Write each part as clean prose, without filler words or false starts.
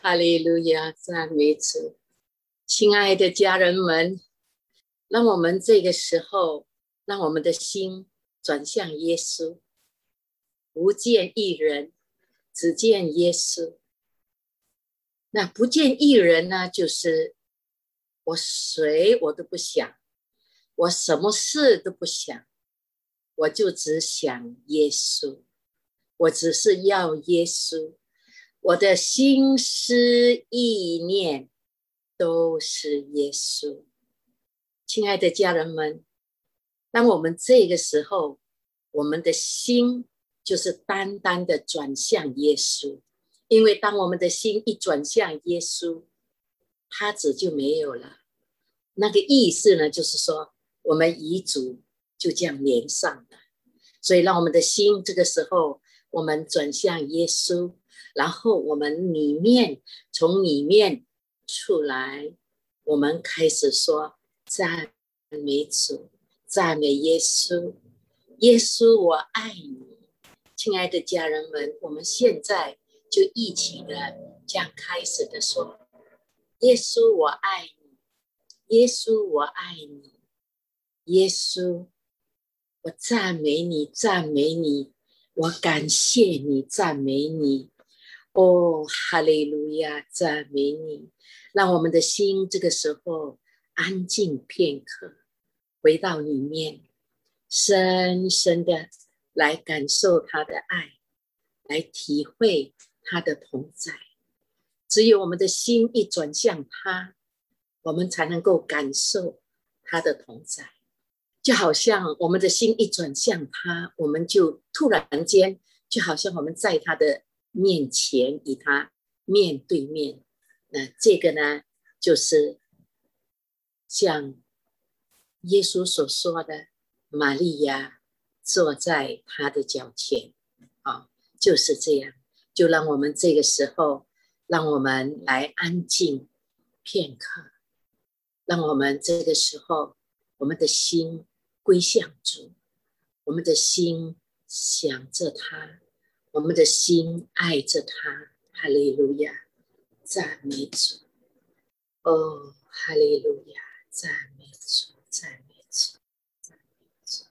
哈利路亚，赞美主！亲爱的家人们，让我们这个时候，让我们的心转向耶稣，不见一人，只见耶稣。那不见一人呢，就是我谁我都不想，我什么事都不想，我就只想耶稣，我只是要耶稣。我的心思意念都是耶稣。亲爱的家人们，当我们这个时候，我们的心就是单单的转向耶稣，因为当我们的心一转向耶稣，他子就没有了。那个意思呢，就是说我们遗嘱就这样连上了。所以让我们的心这个时候，我们转向耶稣，然后我们从里面出来，我们开始说赞美主，赞美耶稣，耶稣我爱你。亲爱的家人们，我们现在就一起的这样开始的说，耶稣我爱你，耶稣我爱你，耶稣我赞美你，赞美你，我感谢你，赞美你。哦，哈利路亚，赞美你！让我们的心这个时候安静片刻，回到里面，深深的来感受他的爱，来体会他的同在。只有我们的心一转向他，我们才能够感受他的同在。就好像我们的心一转向他，我们就突然间，就好像我们在他的面前，与他面对面。那这个呢，就是像耶稣所说的，玛利亚坐在他的脚前，就是这样。就让我们这个时候，让我们来安静片刻，让我们这个时候，我们的心归向主，我们的心想着他，我们的心爱着他。哈利路亚，赞美主！哦，哈利路亚，赞美主，赞美主，赞美主！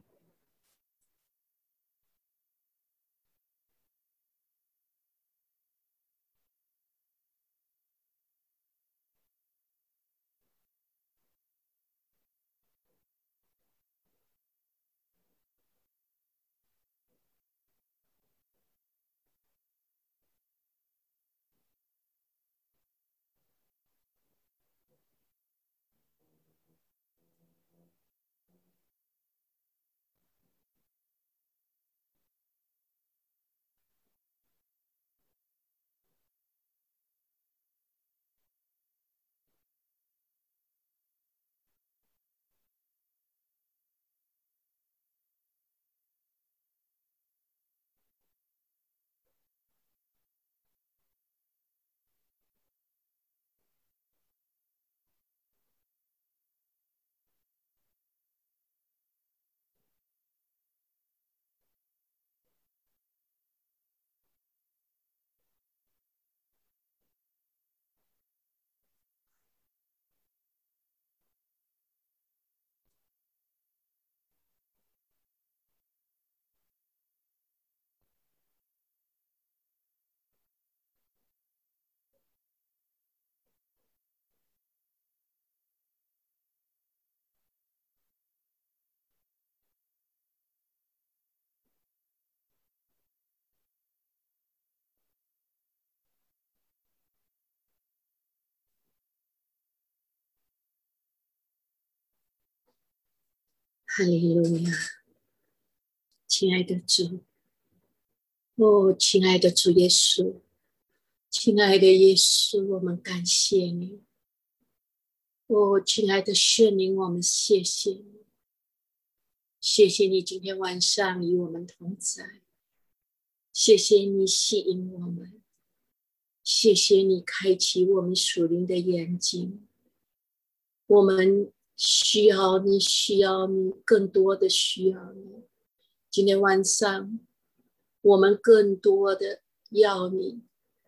哈利路亚，亲爱的主！哦，亲爱的主耶稣，亲爱的耶稣，我们感谢你。哦，亲爱的圣灵，我们谢谢你，谢谢你今天晚上与我们同在，谢谢你吸引我们，谢谢你开启我们属灵的眼睛。我们需要你，需要你，更多的需要你。今天晚上，我们更多的要你，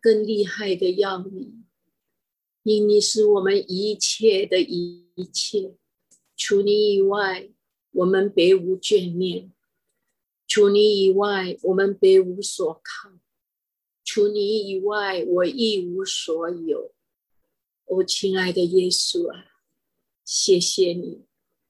更厉害的要你，因你是我们一切的一切，除你以外，我们别无眷恋；除你以外，我们别无所靠；除你以外，我一无所有。哦，亲爱的耶稣啊，谢谢你！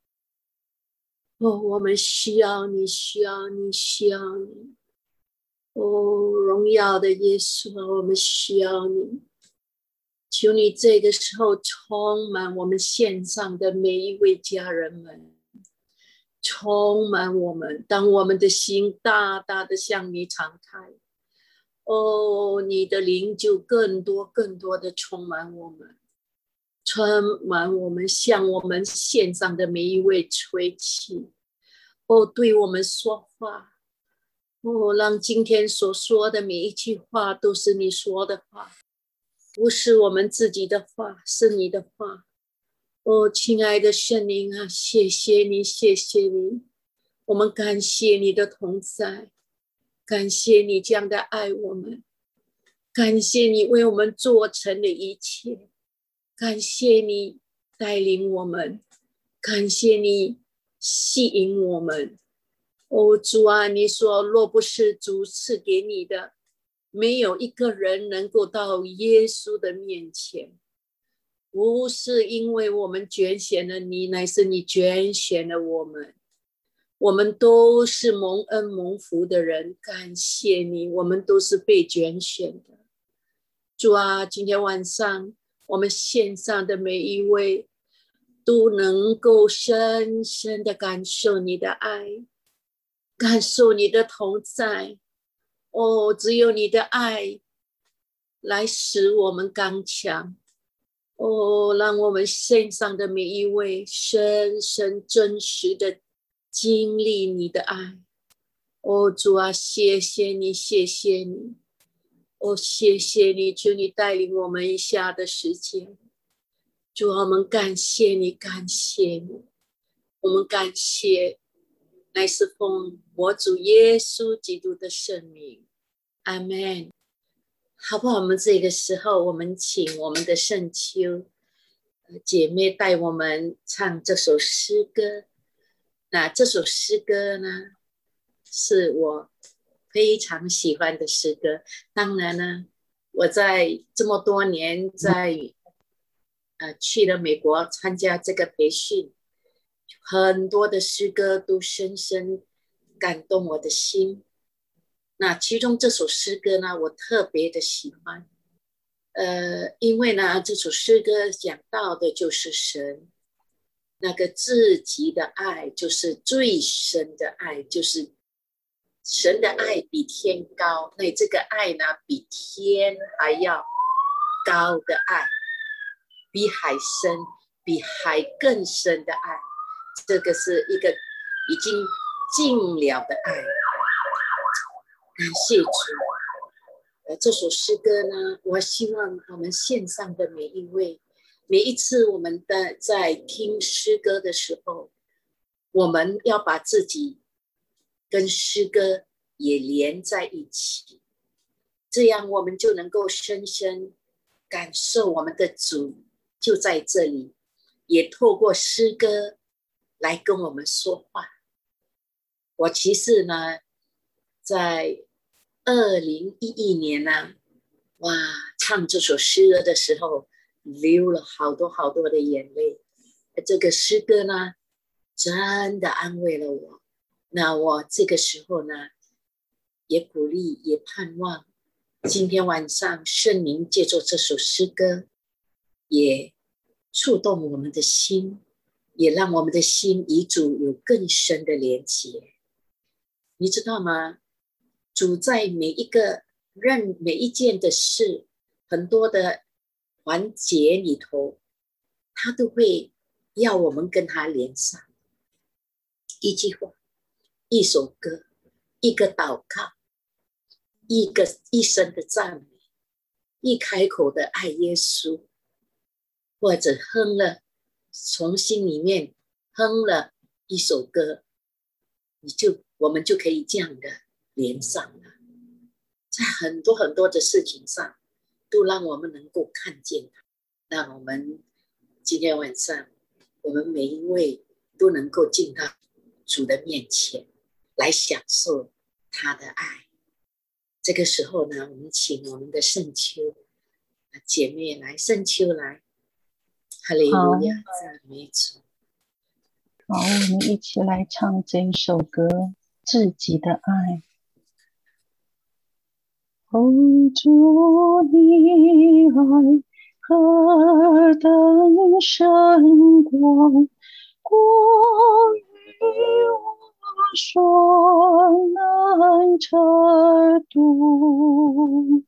哦，我们需要你，需要你，需要你！哦，荣耀的耶稣啊，我们需要你！求你这个时候充满我们线上的每一位家人们，充满我们，当我们的心大大的向你敞开，哦，你的灵就更多更多的充满我们，充满我们，向我们线上的每一位吹气，哦，对我们说话，哦，让今天所说的每一句话都是你说的话，不是我们自己的话，是你的话。哦，亲爱的圣灵啊，谢谢你，谢谢你，我们感谢你的同在，感谢你这样的爱我们，感谢你为我们做成的一切，感谢你带领我们，感谢你吸引我们。哦，主啊，你说若不是主赐给你的，没有一个人能够到耶稣的面前。不是因为我们拣选了你，乃是你拣选了我们。我们都是蒙恩蒙福的人，感谢你，我们都是被拣选的。主啊，今天晚上我们线上的每一位都能够深深的感受你的爱，感受你的同在。哦，只有你的爱来使我们刚强。哦，让我们线上的每一位深深真实的经历你的爱。哦，主啊，谢谢你，谢谢你。哦，谢谢你，求你带领我们一下的时间。主啊，我们感谢你，感谢你，我们感谢，乃是奉我主耶稣基督的圣名，阿们。好不好？我们这个时候，我们请我们的圣秋姐妹带我们唱这首诗歌。那这首诗歌呢，是我非常喜欢的诗歌。当然呢，我在这么多年去了美国参加这个培训，很多的诗歌都深深感动我的心。那其中这首诗歌呢，我特别的喜欢，因为呢，这首诗歌讲到的就是神那个至极的爱，就是最深的爱，就是神的爱比天高，那这个爱呢，比天还要高的爱，比海深，比海更深的爱，这个是一个已经尽了的爱。感谢主。这首诗歌呢，我希望我们线上的每一位，每一次我们在听诗歌的时候，我们要把自己跟诗歌也连在一起，这样我们就能够深深感受我们的主就在这里，也透过诗歌来跟我们说话。我其实呢，在2011年呢，哇，唱这首诗歌的时候，流了好多好多的眼泪。这个诗歌呢，真的安慰了我。那我这个时候呢，也鼓励，也盼望，今天晚上圣灵借助这首诗歌，也触动我们的心，也让我们的心与主有更深的连结。你知道吗？主在每一件的事，很多的环节里头，他都会要我们跟他连上。一句话，一首歌，一个祷告，一声的赞美，一开口的爱耶稣，或者从心里面哼了一首歌，我们就可以这样的连上了。在很多很多的事情上， 都让我们能够看见他。让我们今天晚上，我们每一位都能够进到主的面前，来享受他的爱。这个时候呢，我们请我们的圣秋姐妹来，圣秋来，哈利路亚，赞美主。 好，我们一起来唱这一首歌《自己的爱》。哦，主你爱何等深广，过于我所能测度。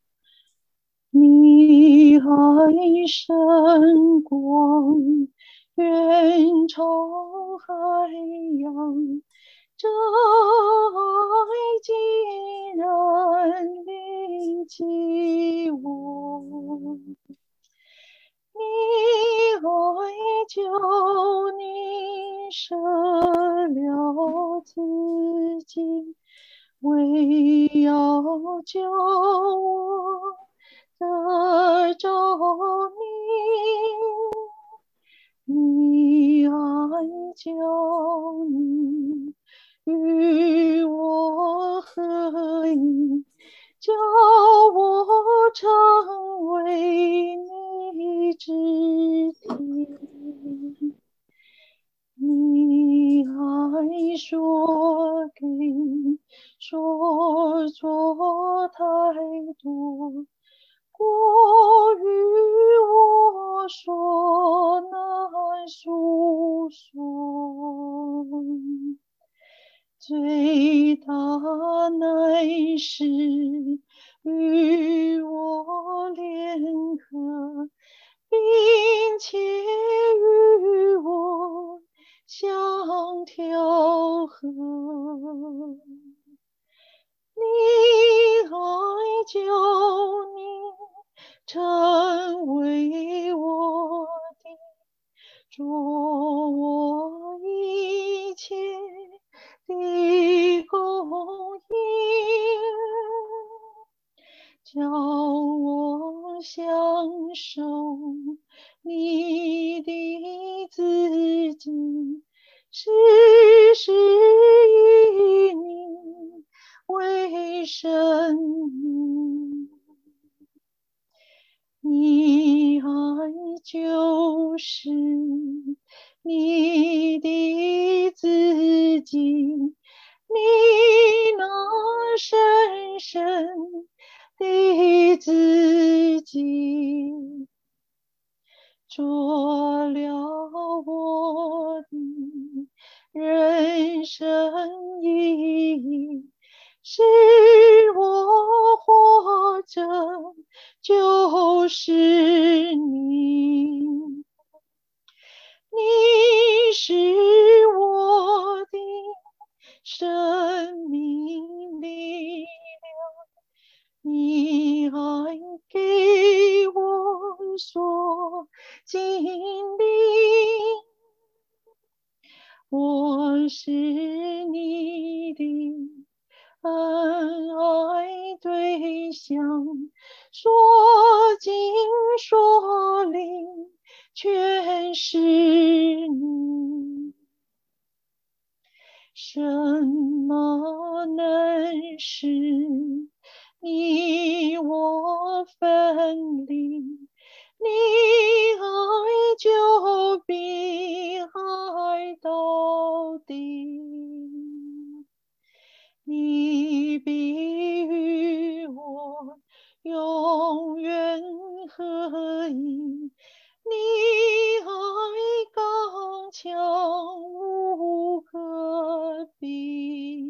你爱深广，远超海洋，这爱竟然离弃我。你爱救你舍了自己，为要救我得着你。你爱救你，与我合一，叫我成为你肢体。你爱说给说错太多，过于我所能诉说。最大乃是与我联合，并且与我相调和。你爱救你，成为我的，做我一切的供应，叫我享受你的自己，时时以你为生命。你爱就是你的自己，你那深深的自己，做了我的人生意义，使我活着就是你。你是我的生命力量，你爱给我所经历，我是你的恩爱对象，说尽说灵全是你。什么能使你我分离？你爱就必爱到底，你必与我永远合一。你爱刚强无可比，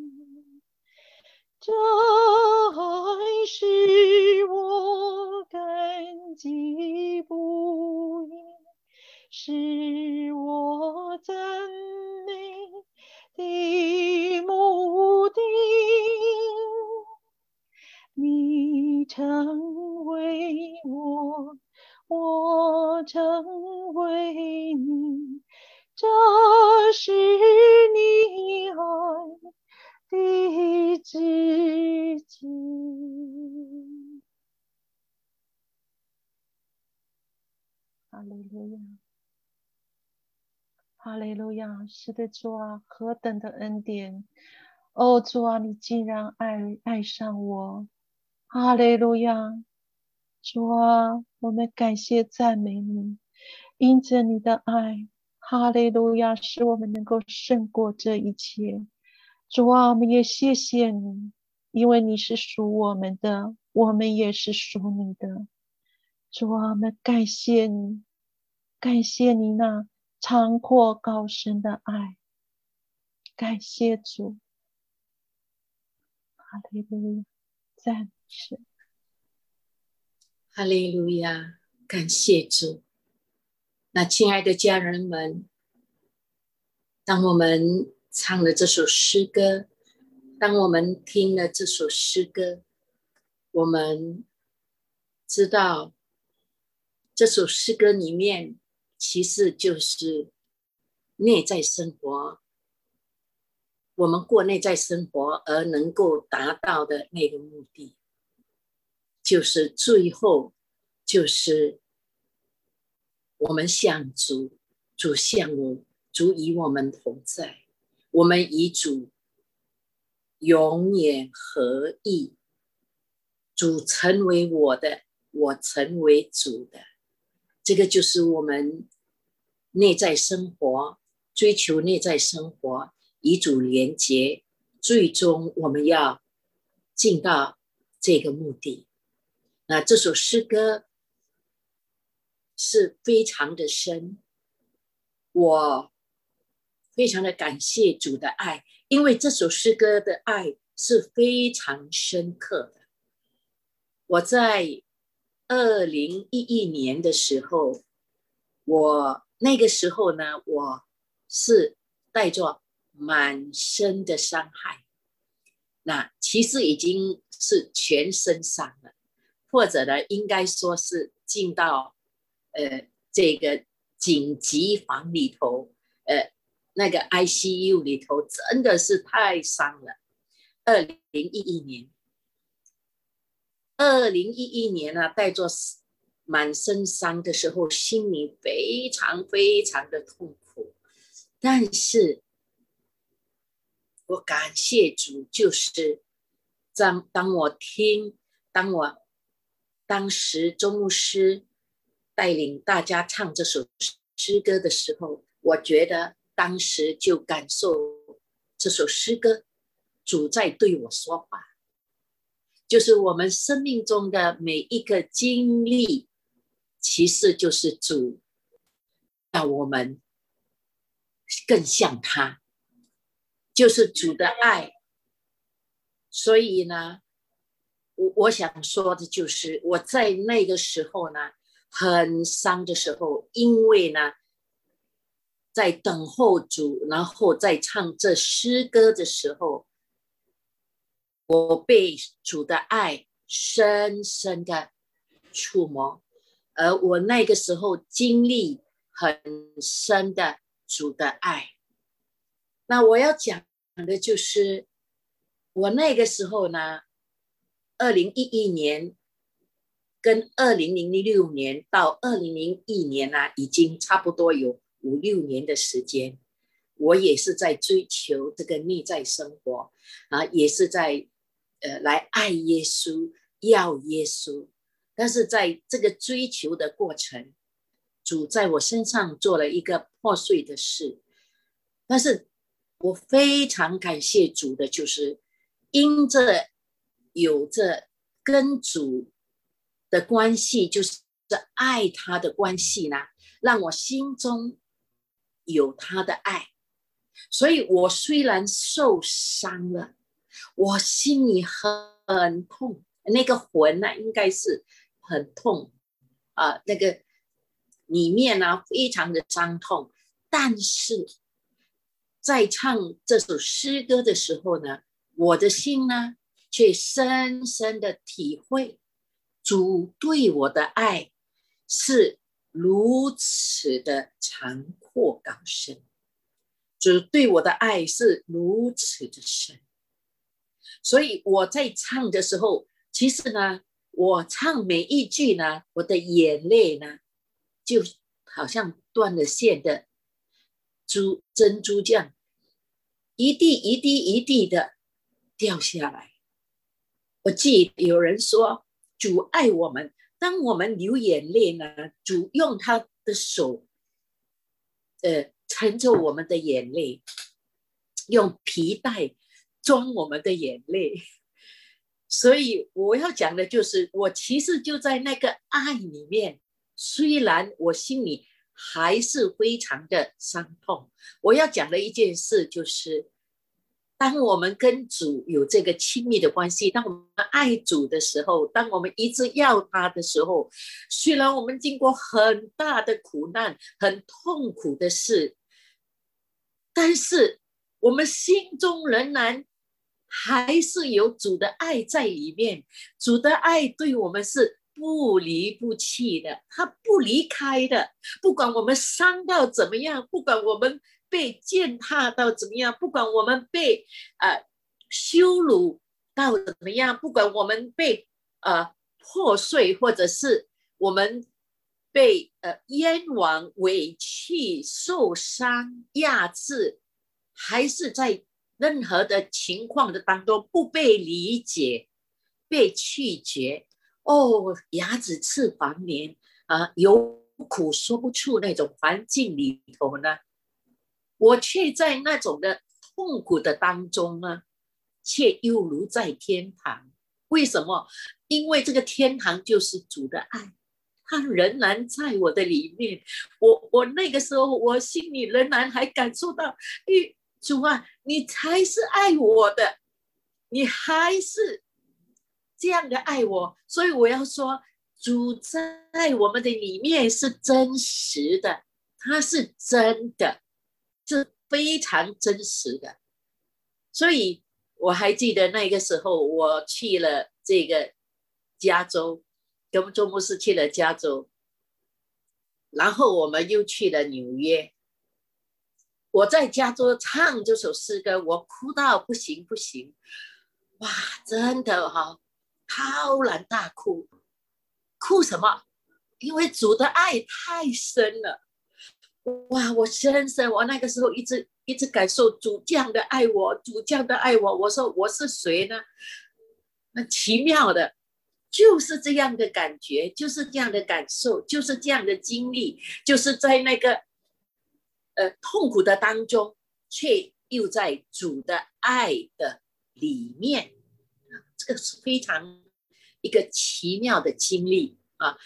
这爱使我感激不已，是我赞美的目的。你成为我，我成为你，这是你爱的知己。 利路亚，哈利路亚！是的，主啊，何等的恩典！哦，主啊，你竟然爱上我，哈利路亚！主啊，我们感谢赞美你，因着你的爱，哈利路亚，使我们能够胜过这一切。主啊，我们也谢谢你，因为你是属我们的，我们也是属你的。主啊，我们感谢你，感谢你那长阔高深的爱，感谢主，哈利路亚，赞美神。 哈利路亚，感谢主。那亲爱的家人们，当我们唱了这首诗歌，当我们听了这首诗歌，我们知道这首诗歌里面其实就是内在生活，我们过内在生活而能够达到的那个目的，就是最后就是我们向主，主向我，主与我们同在，我们与主永远合一，主成为我的，我成为主的。这个就是我们内在生活，追求内在生活，与主连结，最终我们要进到这个目的。那这首诗歌是非常的深，我非常的感谢主的爱，因为这首诗歌的爱是非常深刻的。我在2011年的时候，我那个时候呢，我是带着满身的伤害，那其实已经是全身伤了，或者呢，应该说是进到这个紧急房里头，那个 ICU 里头，真的是太伤了。2011年呢，带着满身伤的时候，心里非常非常的痛苦。但是我感谢主，就是当我当时周牧师带领大家唱这首诗歌的时候，我觉得当时就感受这首诗歌，主在对我说话。就是我们生命中的每一个经历，其实就是主让我们更像他，就是主的爱。所以呢，我想说的就是，我在那个时候呢，很伤的时候，因为呢，在等候主，然后在唱这诗歌的时候，我被主的爱深深的触摸，而我那个时候经历很深的主的爱。那我要讲的就是，我那个时候呢，2011年跟2006年到2001年呢，已经差不多有5-6年的时间，我也是在追求这个内在生活啊，也是在来爱耶稣，要耶稣。但是在这个追求的过程，主在我身上做了一个破碎的事。但是我非常感谢主的，就是因着有着跟主的关系，就是爱他的关系呢，让我心中有他的爱。所以我虽然受伤了，我心里很痛，那个魂呢，应该是很痛啊，那个里面呢非常的伤痛。但是在唱这首诗歌的时候呢，我的心呢却深深的体会主对我的爱是如此的长阔高深，主对我的爱是如此的深。所以我在唱的时候，其实呢，我唱每一句呢，我的眼泪呢就好像断了线的珍珠这样，一滴一滴一滴的掉下来。我记得有人说，主爱我们，当我们流眼泪呢，主用他的手，撑着我们的眼泪，用皮带装我们的眼泪。所以我要讲的就是，我其实就在那个爱里面，虽然我心里还是非常的伤痛。我要讲的一件事就是，当我们跟主有这个亲密的关系，当我们爱主的时候，当我们一直要他的时候，虽然我们经过很大的苦难，很痛苦的事，但是我们心中仍然还是有主的爱在里面。主的爱对我们是不离不弃的，他不离开的。不管我们伤到怎么样，不管我们被践踏到怎么样，不管我们被羞辱到怎么样，不管我们被破碎，或者是我们被冤枉、委屈、受伤、压制，还是在任何的情况的当中不被理解、被拒绝，牙齿刺黄连有苦说不出那种环境里头呢，我却在那种的痛苦的当中呢，却犹如在天堂。为什么？因为这个天堂就是主的爱，他仍然在我的里面。我那个时候，我心里仍然还感受到，主啊，你才是爱我的，你还是这样的爱我。所以我要说，主在我们的里面是真实的，他是真的，是非常真实的。所以我还记得那个时候，我去了这个加州，跟周牧师去了加州，然后我们又去了纽约。我在加州唱这首诗歌，我哭到不行不行，哇，真的浩然大哭。哭什么？因为主的爱太深了，哇，我深深，我那个时候一直感受主这样的爱我，主这样的爱我。我说我是谁呢？那奇妙的，就是这样的感觉，就是这样的感受，就是这样的经历，就是在那个痛苦的当中，却又在主的爱的里面。这个是非常一个奇妙的经历啊，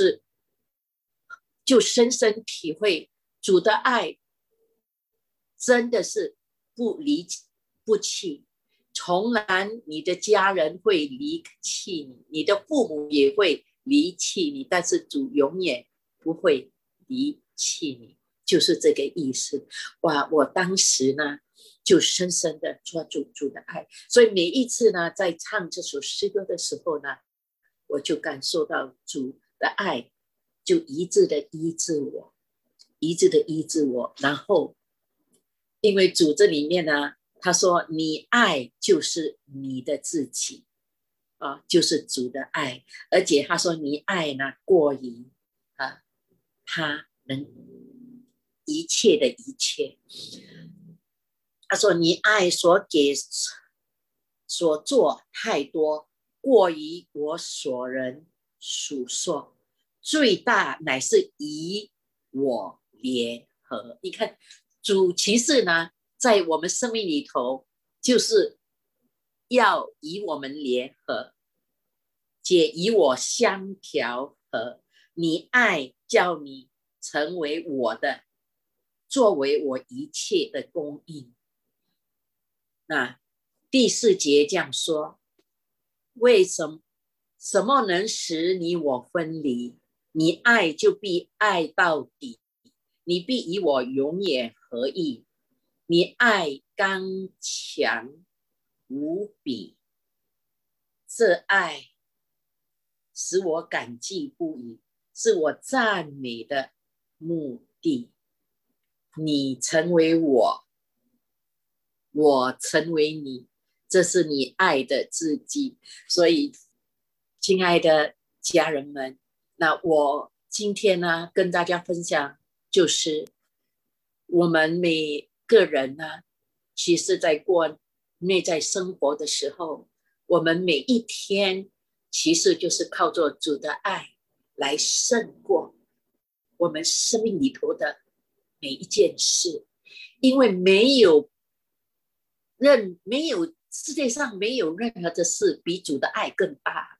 就深深体会主的爱真的是不离不弃。从来你的家人会离弃你，你的父母也会离弃你，但是主永远不会离弃你，就是这个意思。哇，我当时呢就深深的抓住主的爱，所以每一次呢在唱这首诗歌的时候呢，我就感受到主的爱就一致的医治我，一致的医治我。然后因为主这里面呢，他说你爱就是你的自己就是主的爱。而且他说你爱呢过于他能一切的一切。他说你爱所给所做太多，过于我所能数说，最大乃是以我联合。你看主其实呢在我们生命里头就是要以我们联合，且以我相调和。你爱叫你成为我的，作为我一切的供应。那第4节这样说，为什么能使你我分离？你爱就必爱到底，你必与我永远合一。你爱刚强无比，这爱使我感激不已，是我赞美的目的。你成为我，我成为你，这是你爱的字迹。所以亲爱的家人们，那我今天呢跟大家分享就是我们每个人呢，其实在过内在生活的时候，我们每一天其实就是靠着主的爱来胜过我们生命里头的每一件事，因为没有世界上没有任何的事比主的爱更大，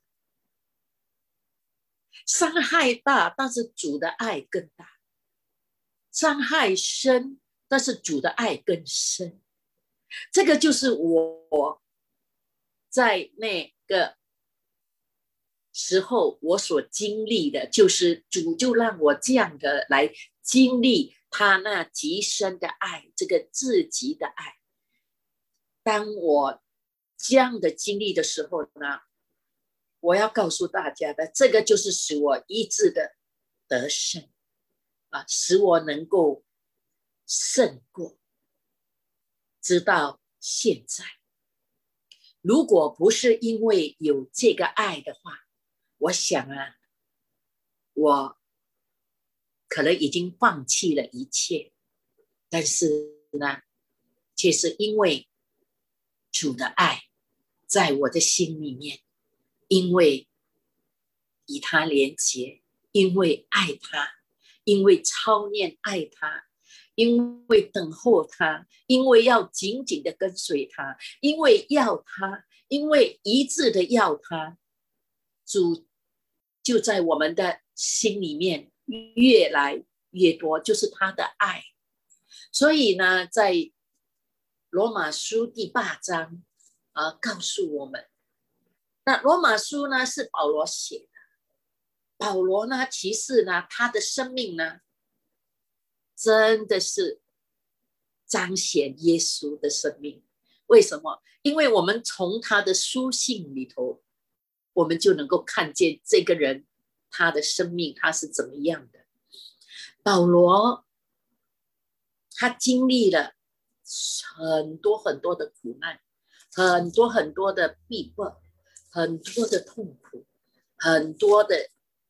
伤害大，但是主的爱更大，伤害深，但是主的爱更深。这个就是我在那个时候我所经历的，就是主就让我这样的来经历他那极深的爱，这个至极的爱。当我这样的经历的时候呢，我要告诉大家的，这个就是使我医治的得胜啊，使我能够胜过，直到现在。如果不是因为有这个爱的话，我想啊，我可能已经放弃了一切。但是呢，却是因为主的爱在我的心里面，因为与他连结，因为爱他，因为操练爱他，因为等候他，因为要紧紧的跟随他，因为要他，因为一致的要他，主就在我们的心里面越来越多，就是他的爱。所以呢，在罗马书第8章告诉我们，那罗马书呢是保罗写的。保罗呢，其实呢，他的生命呢，真的是彰显耶稣的生命。为什么？因为我们从他的书信里头，我们就能够看见这个人他的生命他是怎么样的。保罗他经历了很多很多的苦难，很多很多的逼迫，很多的痛苦，很多的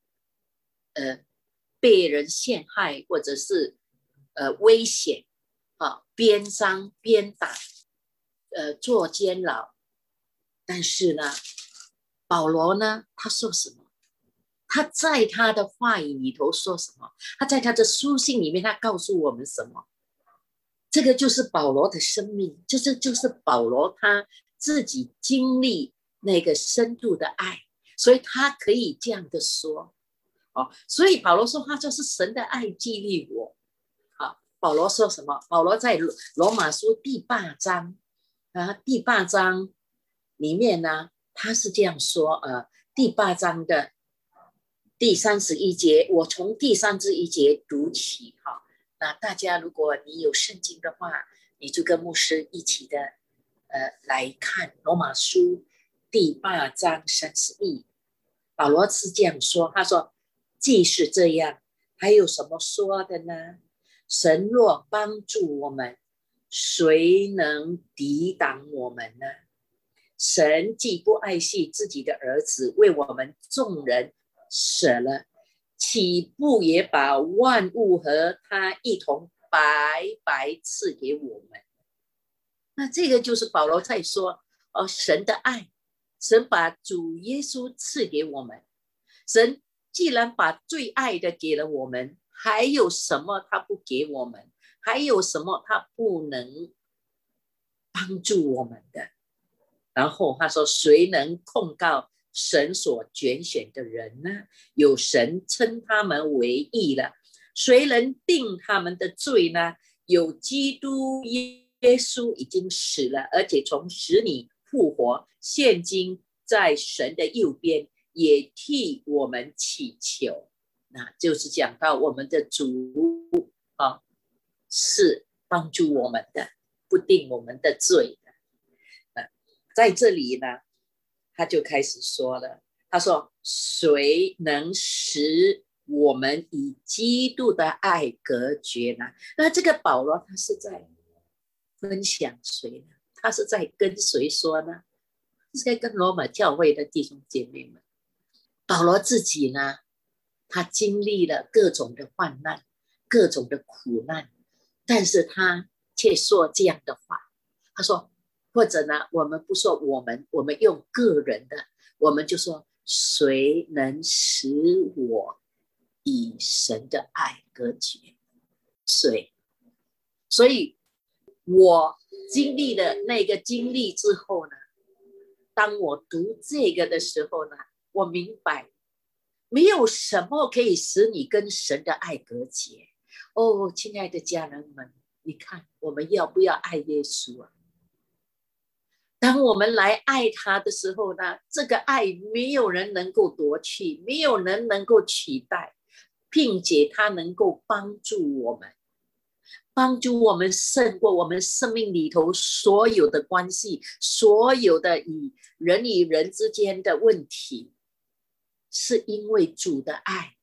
被人陷害，或者是危险鞭伤鞭打坐监牢。但是呢，保罗呢，他说什么？他在他的话语里头说什么？他在他的书信里面，他告诉我们什么？这个就是保罗的生命，就是保罗他自己经历那个深度的爱，所以他可以这样的说。所以保罗说他就是神的爱激励我。保罗说什么？保罗在罗马书第8章第8章里面呢，他是这样说第8章的第31节，我从第31节读起那大家如果你有圣经的话，你就跟牧师一起的来看罗马书第8章31。保罗是这样说，他说既是这样，还有什么说的呢？神若帮助我们，谁能抵挡我们呢？神既不爱惜自己的儿子，为我们众人舍了，岂不也把万物和他一同白白赐给我们？那这个就是保罗在说神的爱，神把主耶稣赐给我们。神既然把最爱的给了我们，还有什么他不给我们？还有什么他不能帮助我们的？然后他说，谁能控告神所拣选的人呢？有神称他们为义了，谁能定他们的罪呢？有基督耶稣已经死了，而且从死里复活，现今在神的右边，也替我们祈求。那就是讲到我们的主是帮助我们的，不定我们的罪的。在这里呢，他就开始说了，他说谁能使我们以基督的爱隔绝呢？那这个保罗他是在分享谁呢？他是在跟谁说呢？是在跟罗马教会的弟兄姐妹们。保罗自己呢，他经历了各种的患难， 各种的苦难，但是他却说这样的话，他说，或者呢，我们不说我们用个人的，我们就说谁能使我与神的爱隔绝？谁？所以我经历了那个经历之后呢，当我读这个的时候呢，我明白没有什么可以使你跟神的爱隔绝。哦，亲爱的家人们，你看我们要不要爱耶稣啊？当我们来爱他的时候呢，这个爱没有人能够夺去，没有人能够取代，并且他能够帮助我们，帮助我们胜过我们生命里头所有的关系，所有的人与人之间的问题，是因为主的爱。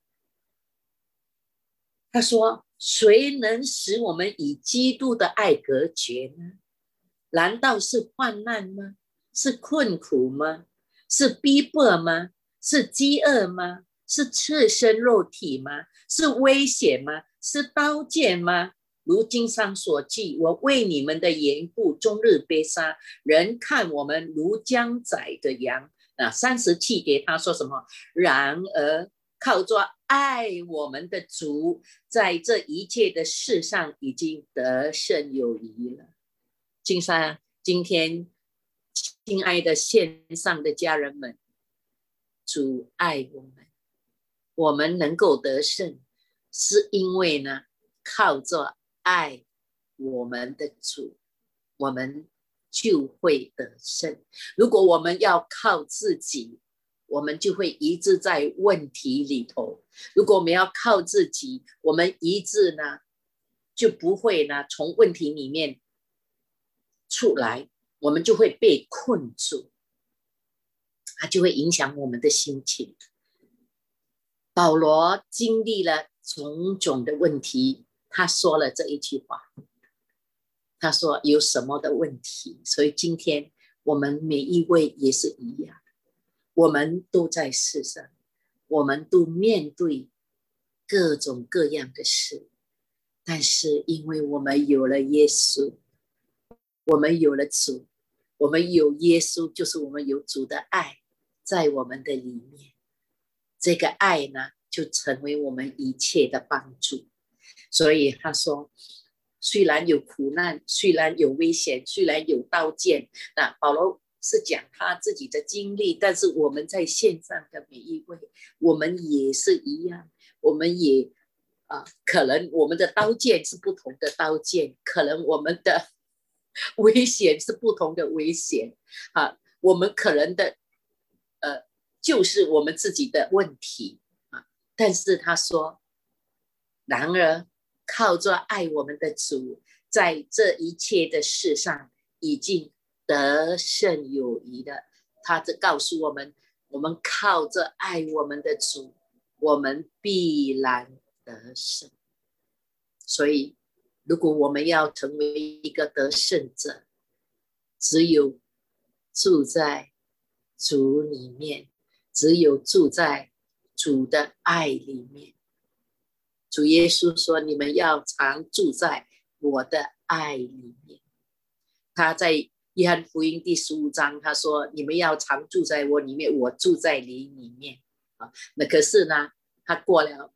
他说，谁能使我们与基督的爱隔绝呢？难道是患难吗？是困苦吗？是逼迫吗？是饥饿吗？是赤身肉体吗？是危险吗？是刀剑吗？如经上所记，我为你们的缘故终日悲伤，人看我们如将宰的羊。37节他说什么？然而靠着爱我们的主，在这一切的事上已经得胜有余了。今天亲爱的线上的家人们，主爱我们，我们能够得胜，是因为呢，靠着爱我们的主，我们就会得胜。如果我们要靠自己，我们就会一直在问题里头。如果我们要靠自己，我们一直呢就不会呢从问题里面出来，我们就会被困住，它就会影响我们的心情。保罗经历了种种的问题，他说了这一句话，他说有什么的问题？所以今天我们每一位也是一样，我们都在世上，我们都面对各种各样的事，但是因为我们有了耶稣，我们有了主，我们有耶稣，就是我们有主的爱在我们的里面，这个爱呢就成为我们一切的帮助。所以他说，虽然有苦难，虽然有危险，虽然有刀剑，那保罗是讲他自己的经历，但是我们在线上的每一位，我们也是一样，我们也可能我们的刀剑是不同的刀剑，可能我们的危险是不同的危险啊，我们可能的就是我们自己的问题啊。但是他说，然而靠着爱我们的主，在这一切的事上已经得胜有余的。他只告诉我们，我们靠着爱我们的主，我们必然得胜。所以如果我们要成为一个得胜者，只有住在主里面，只有住在主的爱里面。主耶稣说，你们要常住在我的爱里面。他在约翰福音第15章他说，你们要常住在我里面，我住在你里面。那可是呢，他过了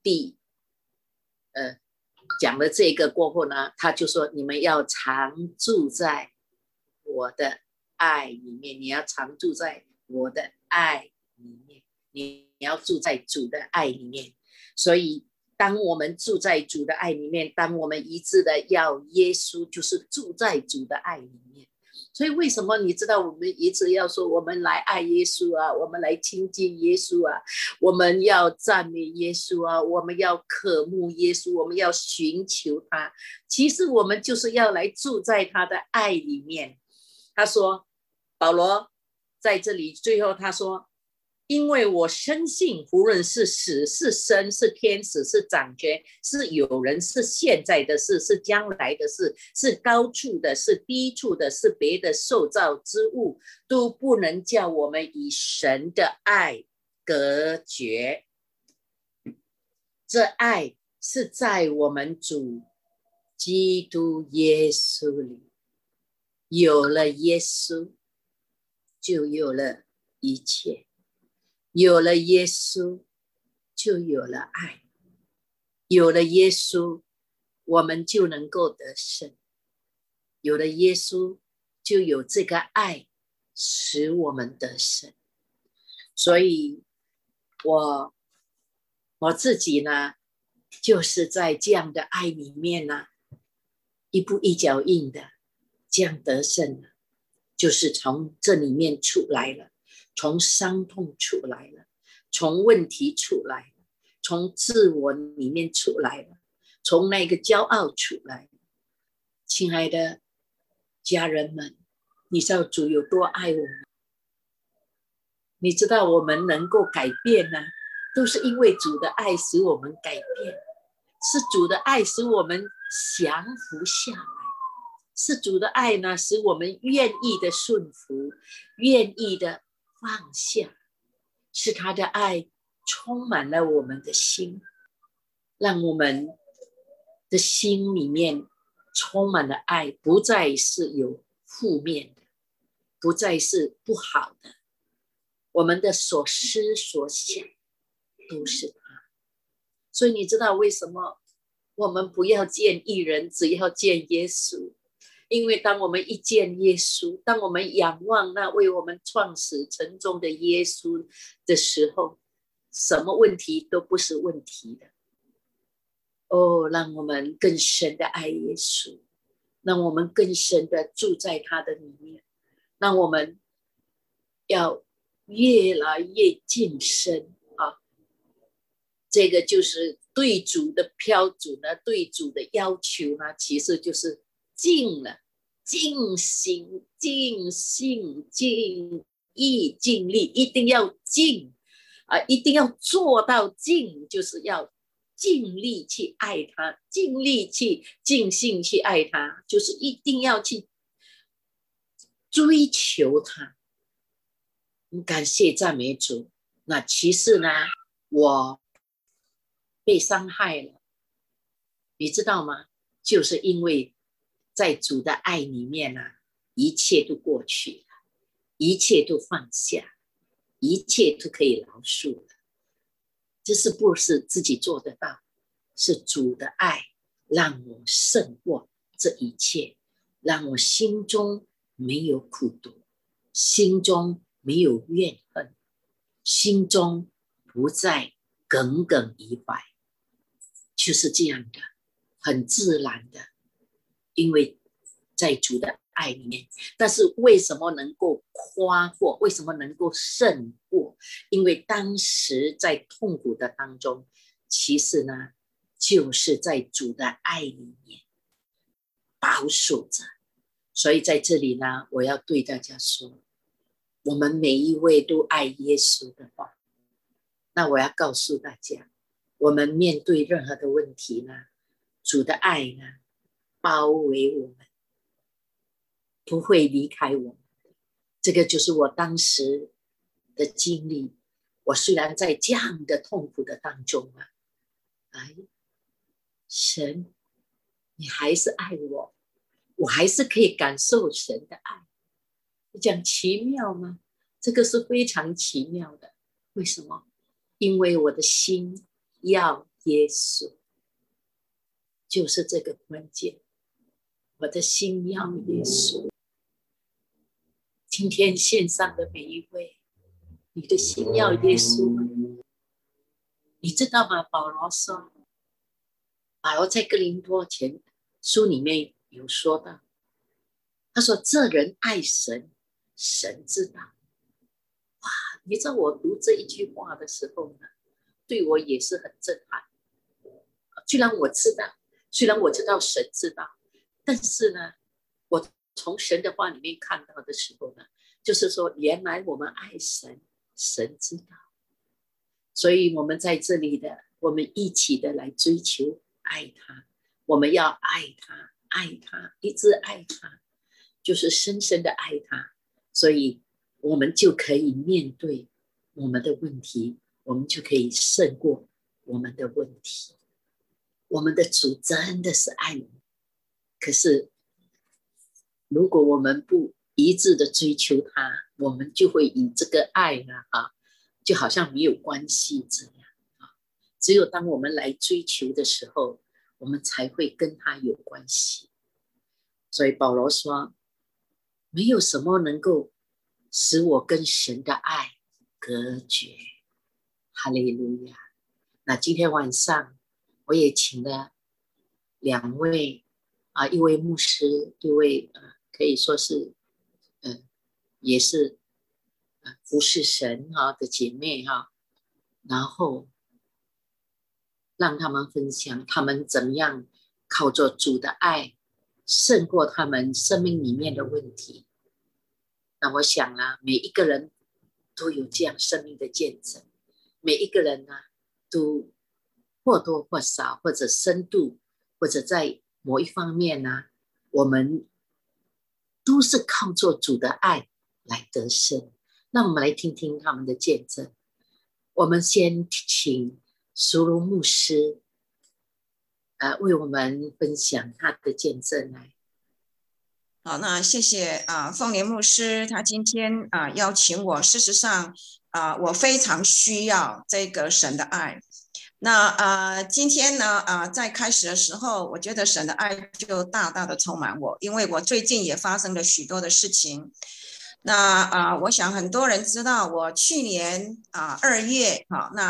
讲了这个过后呢，他就说，你们要常住在我的爱里面，你要常住在我的爱里面，你要住在主的爱里面。所以当我们住在主的爱里面，当我们一致的要耶稣就是住在主的爱里面。所以为什么你知道我们一直要说我们来爱耶稣啊，我们来亲近耶稣啊，我们要赞美耶稣啊，我们要渴慕耶稣，我们要寻求他。其实我们就是要来住在他的爱里面。他说，保罗在这里最后他说，因为我深信无论是死是生，是天使是掌权，是有人，是现在的事，是将来的事，是高处的，是低处的，是别的受造之物，都不能叫我们与神的爱隔绝。这爱是在我们主基督耶稣里，有了耶稣，就有了一切；有了耶稣，就有了爱；有了耶稣，我们就能够得胜；有了耶稣，就有这个爱使我们得胜。所以我自己呢，就是在这样的爱里面呢，一步一脚印的这样得胜了，就是从这里面出来了，从伤痛出来了，从问题出来了，从自我里面出来了，从那个骄傲出来了。亲爱的家人们，你知道主有多爱我们？你知道我们能够改变呢，都是因为主的爱使我们改变，是主的爱使我们降服下来，是主的爱呢，使我们愿意的顺服，愿意的放下，是他的爱充满了我们的心，让我们的心里面充满了爱，不再是有负面的，不再是不好的，我们的所思所想都是他。所以你知道为什么我们不要见义人，只要见耶稣？因为当我们一见耶稣，当我们仰望那为我们创始成终的耶稣的时候，什么问题都不是问题的。哦，让我们更深的爱耶稣，让我们更深的住在他的里面，让我们要越来越近身啊！这个就是对主的标准呢，对主的要求呢，其实就是尽了，尽心、尽性、尽意、尽力，一定要尽啊，一定要做到尽，就是要尽力去爱他，尽力去尽心去爱他，就是一定要去追求他。感谢赞美主。那其实呢，我被伤害了，你知道吗？就是因为在主的爱里面啊，一切都过去了，一切都放下，一切都可以饶恕了。这是不是自己做得到？是主的爱让我胜过这一切，让我心中没有苦毒，心中没有怨恨，心中不再耿耿于怀，就是这样的，很自然的，因为在主的爱里面。但是为什么能够夸过？为什么能够胜过？因为当时在痛苦的当中，其实呢，就是在主的爱里面保守着。所以在这里呢，我要对大家说，我们每一位都爱耶稣的话，那我要告诉大家，我们面对任何的问题呢，主的爱呢，包围我们，不会离开我们。这个就是我当时的经历。我虽然在这样的痛苦的当中啊，神，你还是爱我，我还是可以感受神的爱。你讲奇妙吗？这个是非常奇妙的。为什么？因为我的心要耶稣，就是这个关键。我的心要耶稣。今天线上的每一位，你的心要耶稣吗？你知道吗？保罗在哥林多前书里面有说到，他说这人爱神，神知道。哇，你知道我读这一句话的时候呢，对我也是很震撼。虽然我知道神知道，但是呢，我从神的话里面看到的时候呢，就是说原来我们爱神，神知道。所以我们在这里的，我们一起的来追求爱他，我们要爱他，爱他，一直爱他，就是深深的爱他。所以我们就可以面对我们的问题，我们就可以胜过我们的问题。 我们的主真的是爱我们，可是如果我们不一致的追求他，我们就会以这个爱就好像没有关系这样只有当我们来追求的时候，我们才会跟他有关系。所以保罗说，没有什么能够使我跟神的爱隔绝。哈利路亚。那今天晚上我也请了2位一位牧师，一位可以说是也是服侍神的姐妹然后让他们分享他们怎么样靠着主的爱胜过他们生命里面的问题。那我想每一个人都有这样生命的见证，每一个人都或多或少或者深度或者在某一方面我们都是靠着主的爱来得胜。那我们来听听他们的见证。我们先请苏如牧师为我们分享他的见证来。 好，那谢谢凤莲牧师，他今天邀请我。事实上我非常需要这个神的爱。那今天呢在开始的时候，我觉得神的爱就大大的充满我，因为我最近也发生了许多的事情。那我想很多人知道，我去年2月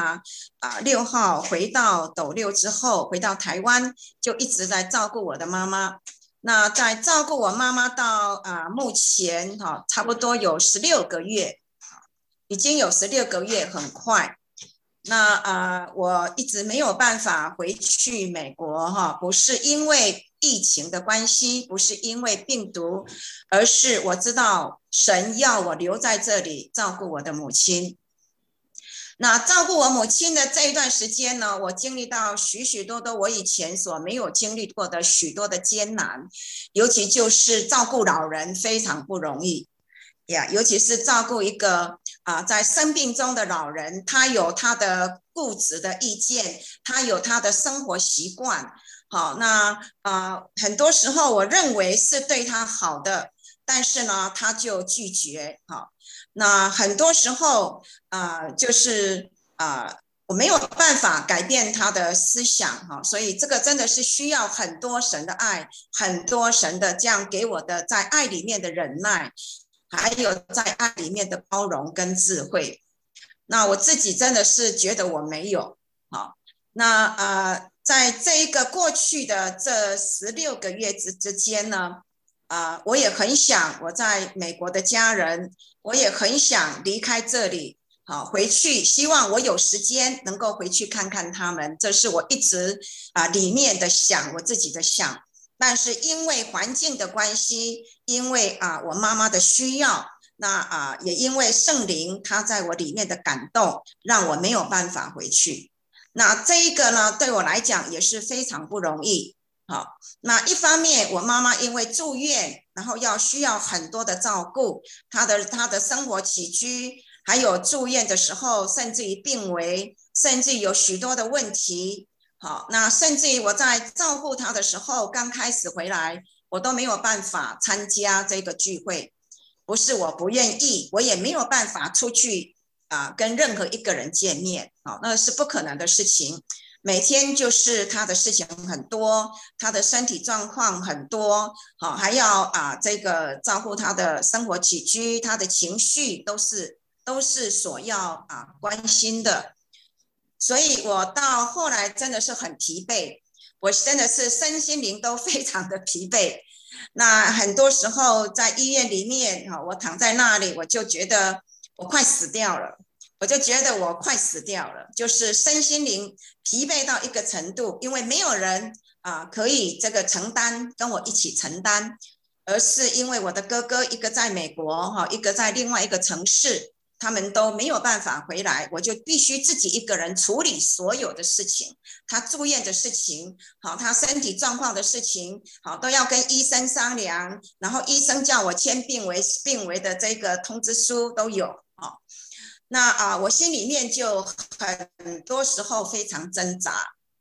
6号回到斗六之后，回到台湾，就一直在照顾我的妈妈。那在照顾我妈妈到目前差不多有16个月，已经有16个月，很快。那我一直没有办法回去美国不是因为疫情的关系，不是因为病毒，而是我知道神要我留在这里照顾我的母亲。那照顾我母亲的这一段时间呢，我经历到许许多多我以前所没有经历过的许多的艰难，尤其就是照顾老人非常不容易呀，尤其是照顾一个在生病中的老人，他有他的固执的意见，他有他的生活习惯。好，那很多时候我认为是对他好的，但是呢他就拒绝。好，那很多时候就是我没有办法改变他的思想所以这个真的是需要很多神的爱，很多神的这样给我的在爱里面的忍耐，还有在爱里面的包容跟智慧。那我自己真的是觉得我没有。好，那在这一个过去的这16个月之间呢我也很想我在美国的家人，我也很想离开这里回去，希望我有时间能够回去看看他们，这是我一直里面的想，我自己的想。但是因为环境的关系，因为我妈妈的需要，那也因为圣灵他在我里面的感动，让我没有办法回去。那这一个呢对我来讲也是非常不容易。好，那一方面我妈妈因为住院，然后需要很多的照顾，她的生活起居，还有住院的时候甚至于病危，甚至有许多的问题。好，那甚至于我在照顾她的时候，刚开始回来我都没有办法参加这个聚会，不是我不愿意，我也没有办法出去跟任何一个人见面。好，那是不可能的事情。每天就是他的事情很多，他的身体状况很多，好，还要这个照顾他的生活起居，他的情绪都是所要关心的。所以我到后来真的是很疲惫，我真的是身心灵都非常的疲惫。那很多时候在医院里面我躺在那里，我就觉得我快死掉了，就是身心灵疲惫到一个程度，因为没有人可以这个承担，跟我一起承担，而是因为我的哥哥一个在美国一个在另外一个城市，他们都没有办法回来，我就必须自己一个人处理所有的事情，他住院的事情，他身体状况的事情，都要跟医生商量，然后医生叫我签病危的这个通知书都有。那我心里面就很多时候非常挣扎。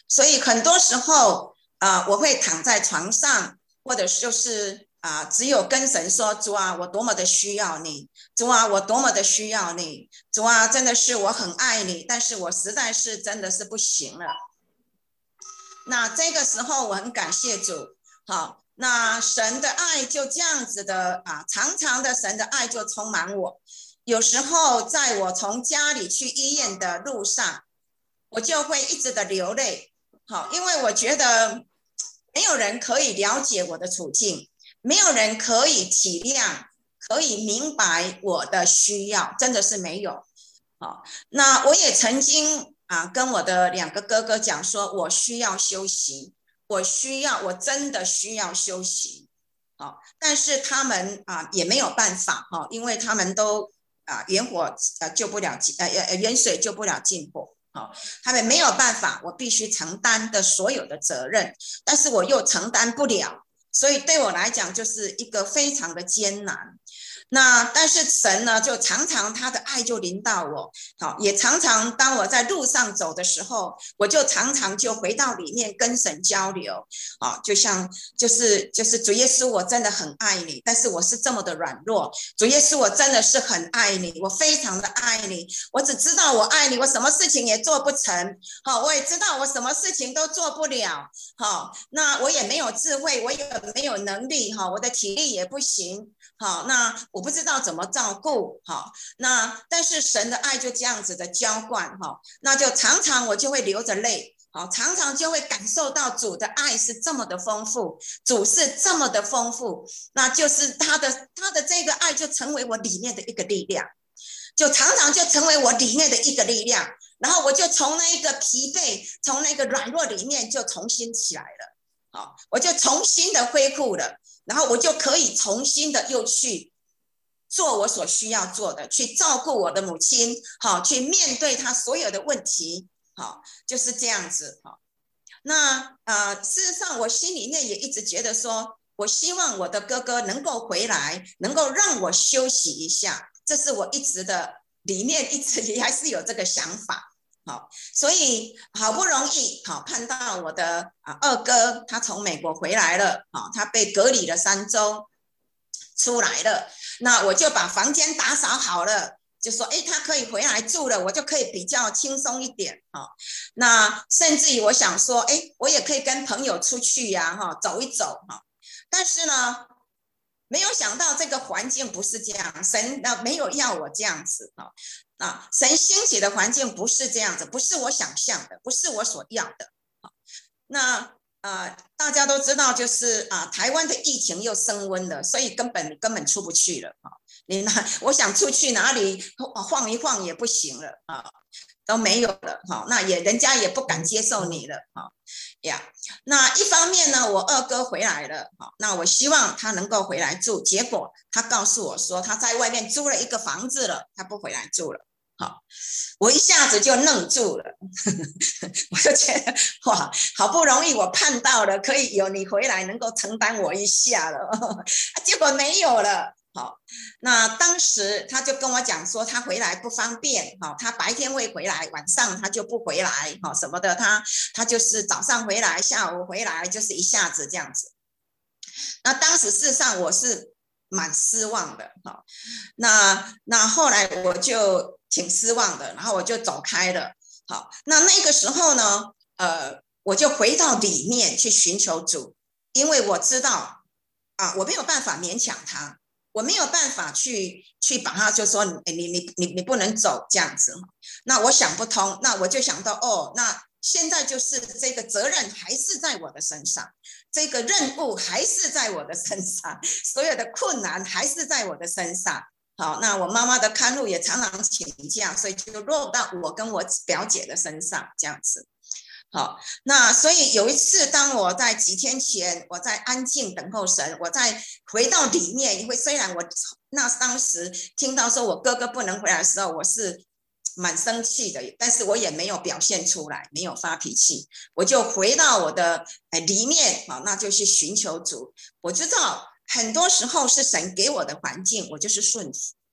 所以很多时候我会躺在床上，或者就是只有跟神说，主啊，我多么的需要你，主啊，我多么的需要你，主啊，真的是我很爱你，但是我实在是真的是不行了。那这个时候我很感谢主，好，那神的爱就这样子的常常的神的爱就充满我。有时候在我从家里去医院的路上，我就会一直的流泪，好，因为我觉得没有人可以了解我的处境，没有人可以体谅，可以明白我的需要，真的是没有。好，那我也曾经跟我的2个哥哥讲说，我需要休息，我真的需要休息。好，但是他们也没有办法，因为他们都远火救不了远水救不了近火。他们没有办法，我必须承担的所有的责任，但是我又承担不了，所以对我来讲就是一个非常的艰难。那但是神呢，就常常他的爱就临到我，好，也常常当我在路上走的时候，我就常常就回到里面跟神交流，好，就像就是主耶稣，我真的很爱你，但是我是这么的软弱，主耶稣，我真的是很爱你，我非常的爱你，我只知道我爱你，我什么事情也做不成，好，我也知道我什么事情都做不了，好，那我也没有智慧，我也没有能力，哈，我的体力也不行。好，那我不知道怎么照顾，好，那但是神的爱就这样子的浇灌，哈，那就常常我就会流着泪，好，常常就会感受到主的爱是这么的丰富，主是这么的丰富，那就是他的这个爱就成为我里面的一个力量，就常常就成为我里面的一个力量，然后我就从那一个疲惫，从那个软弱里面就重新起来了，好，我就重新的恢复了。然后我就可以重新的又去做我所需要做的，去照顾我的母亲，好，去面对她所有的问题，好，就是这样子。好，那事实上我心里面也一直觉得说，我希望我的哥哥能够回来，能够让我休息一下，这是我一直的里面一直也还是有这个想法。好，所以好不容易好盼到我的2哥他从美国回来了，他被隔离了3周出来了，那我就把房间打扫好了，就说他可以回来住了，我就可以比较轻松一点。那甚至于我想说我也可以跟朋友出去呀，走一走。但是呢没有想到这个环境不是这样，神没有要我这样子。神兴起的环境不是这样子，不是我想象的，不是我所要的。那大家都知道，就是台湾的疫情又升温了，所以根本出不去了。我想出去哪里晃一晃也不行了都没有了。那人家也不敢接受你了呀。那一方面呢，我2哥回来了，那我希望他能够回来住，结果他告诉我说他在外面租了一个房子了，他不回来住了。好，我一下子就愣住了我就觉得哇，好不容易我盼到了可以有你回来能够承担我一下了结果没有了。好，那当时他就跟我讲说他回来不方便，他白天会回来，晚上他就不回来什么的，他就是早上回来，下午回来，就是一下子这样子。那当时事实上我是蛮失望的。那后来我就挺失望的，然后我就走开了。好，那个时候呢我就回到里面去寻求主，因为我知道我没有办法勉强他，我没有办法去把他就说你不能走这样子。那我想不通，那我就想到那现在就是这个责任还是在我的身上，这个任务还是在我的身上，所有的困难还是在我的身上。好，那我妈妈的看护也常常请假，所以就落到我跟我表姐的身上这样子。好，那所以有一次当我在几天前我在安静等候神，我再回到里面，因为虽然我当时听到说我哥哥不能回来的时候，我是蛮生气的，但是我也没有表现出来，没有发脾气，我就回到我的里面，那就去寻求主。我知道很多时候是神给我的环境，我就是顺服。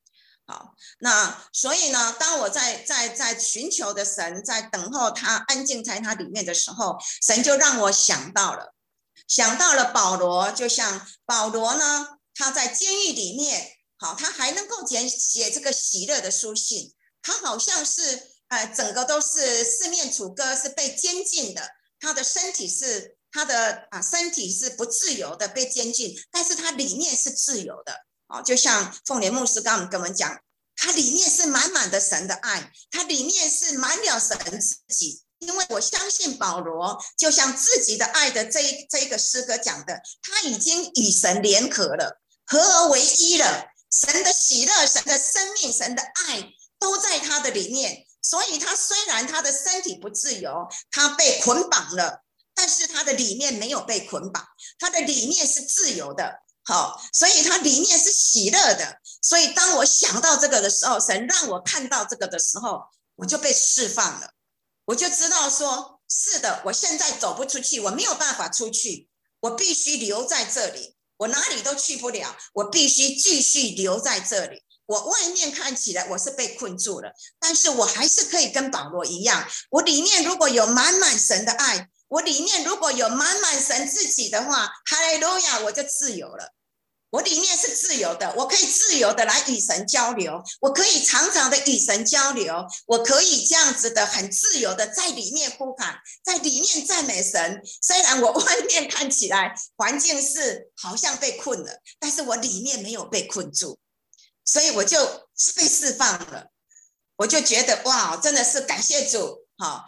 好，那所以呢，当我在寻求的神，在等候他安静在他里面的时候，神就让我想到了保罗。就像保罗呢，他在监狱里面，好，他还能够写这个喜乐的书信，他好像是整个都是四面楚歌，是被监禁的，他的身体是不自由的，被监禁，但是他里面是自由的。就像凤莲牧师刚刚跟我们讲，他里面是满满的神的爱，他里面是满了神自己。因为我相信保罗就像自己的爱的这一个诗歌讲的，他已经与神联合了，合而为一了。神的喜乐，神的生命，神的爱都在他的里面。所以他虽然他的身体不自由，他被捆绑了，但是他的里面没有被捆绑，他的里面是自由的。好，所以它里面是喜乐的。所以当我想到这个的时候，神让我看到这个的时候，我就被释放了。我就知道说，是的，我现在走不出去，我没有办法出去，我必须留在这里，我哪里都去不了，我必须继续留在这里。我外面看起来我是被困住了，但是我还是可以跟保罗一样，我里面如果有满满神的爱，我里面如果有满满神自己的话，哈利路亚，我就自由了。我里面是自由的，我可以自由的来与神交流，我可以常常的与神交流，我可以这样子的很自由的在里面呼喊，在里面赞美神。虽然我外面看起来环境是好像被困了，但是我里面没有被困住，所以我就被释放了。我就觉得哇，真的是感谢主。好，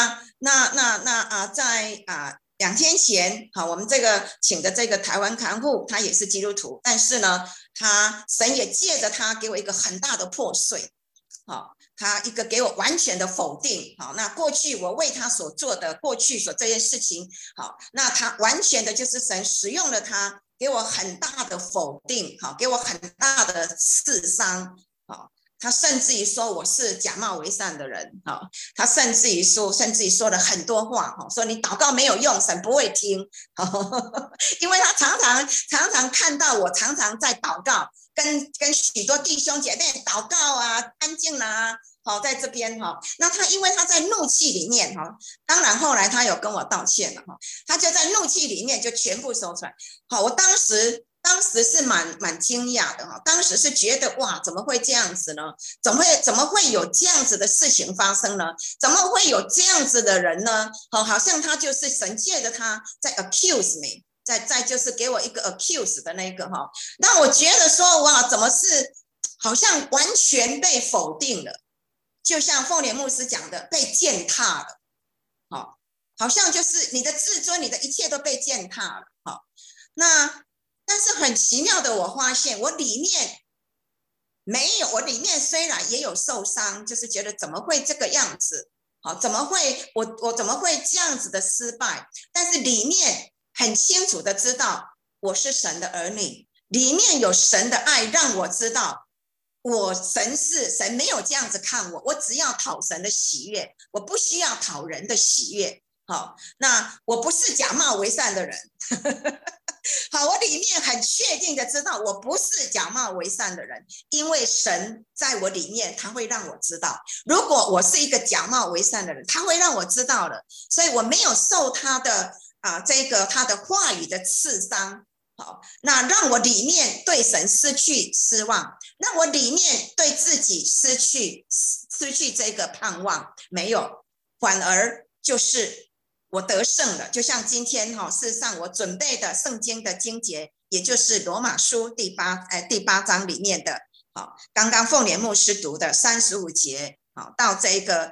在2天前，好，我们这个请的这个台湾看护，他也是基督徒，但是呢，神也借着他给我一个很大的破碎，好，他一个给我完全的否定，好，那过去我为他所做的，过去所这件事情，好，那他完全的就是神使用了他，给我很大的否定，好，给我很大的刺伤，好。他甚至于说我是假冒为善的人，他甚至于说了很多话，说你祷告没有用，神不会听，因为他常常看到我常常在祷告，跟许多弟兄姐妹祷告啊，安静啊，在这边，那他因为他在怒气里面，当然后来他有跟我道歉了，他就在怒气里面就全部说出来。好，我当时是蛮惊讶的，当时是觉得哇，怎么会这样子呢？怎么会有这样子的事情发生呢？怎么会有这样子的人呢？好像他就是神借着他在 accuse me， 在就是给我一个 accuse 的那个，那我觉得说哇，怎么是好像完全被否定了，就像凤莲牧师讲的，被践踏了，好像就是你的自尊，你的一切都被践踏了，但是很奇妙的，我发现我里面没有，我里面虽然也有受伤，就是觉得怎么会这个样子，怎么会我怎么会这样子的失败？但是里面很清楚的知道我是神的儿女，里面有神的爱，让我知道神没有这样子看我，我只要讨神的喜悦，我不需要讨人的喜悦。好，那我不是假冒为善的人。好，我里面很确定的知道我不是假冒为善的人，因为神在我里面，他会让我知道，如果我是一个假冒为善的人，他会让我知道了，所以我没有受他的他的话语的刺伤。好，那让我里面对神失去失望，让我里面对自己失去这个盼望，没有，反而就是我得胜了。就像今天事实上我准备的圣经的经节，也就是罗马书第八章里面的，刚刚凤莲牧师读的35节，到这个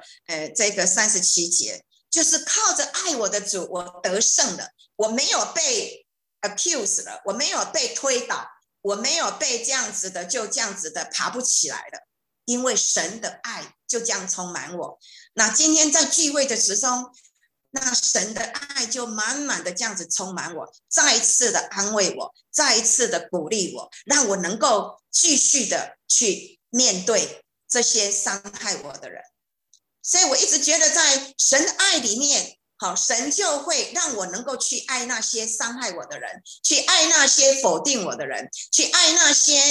37节，就是靠着爱我的主，我得胜了，我没有被 accuse 了，我没有被推倒，我没有被这样子的就这样子的爬不起来了，因为神的爱就这样充满我。那今天在聚会的时候，那神的爱就满满的这样子充满我，再一次的安慰我，再一次的鼓励我，让我能够继续的去面对这些伤害我的人。所以我一直觉得在神的爱里面，神就会让我能够去爱那些伤害我的人，去爱那些否定我的人，去爱那些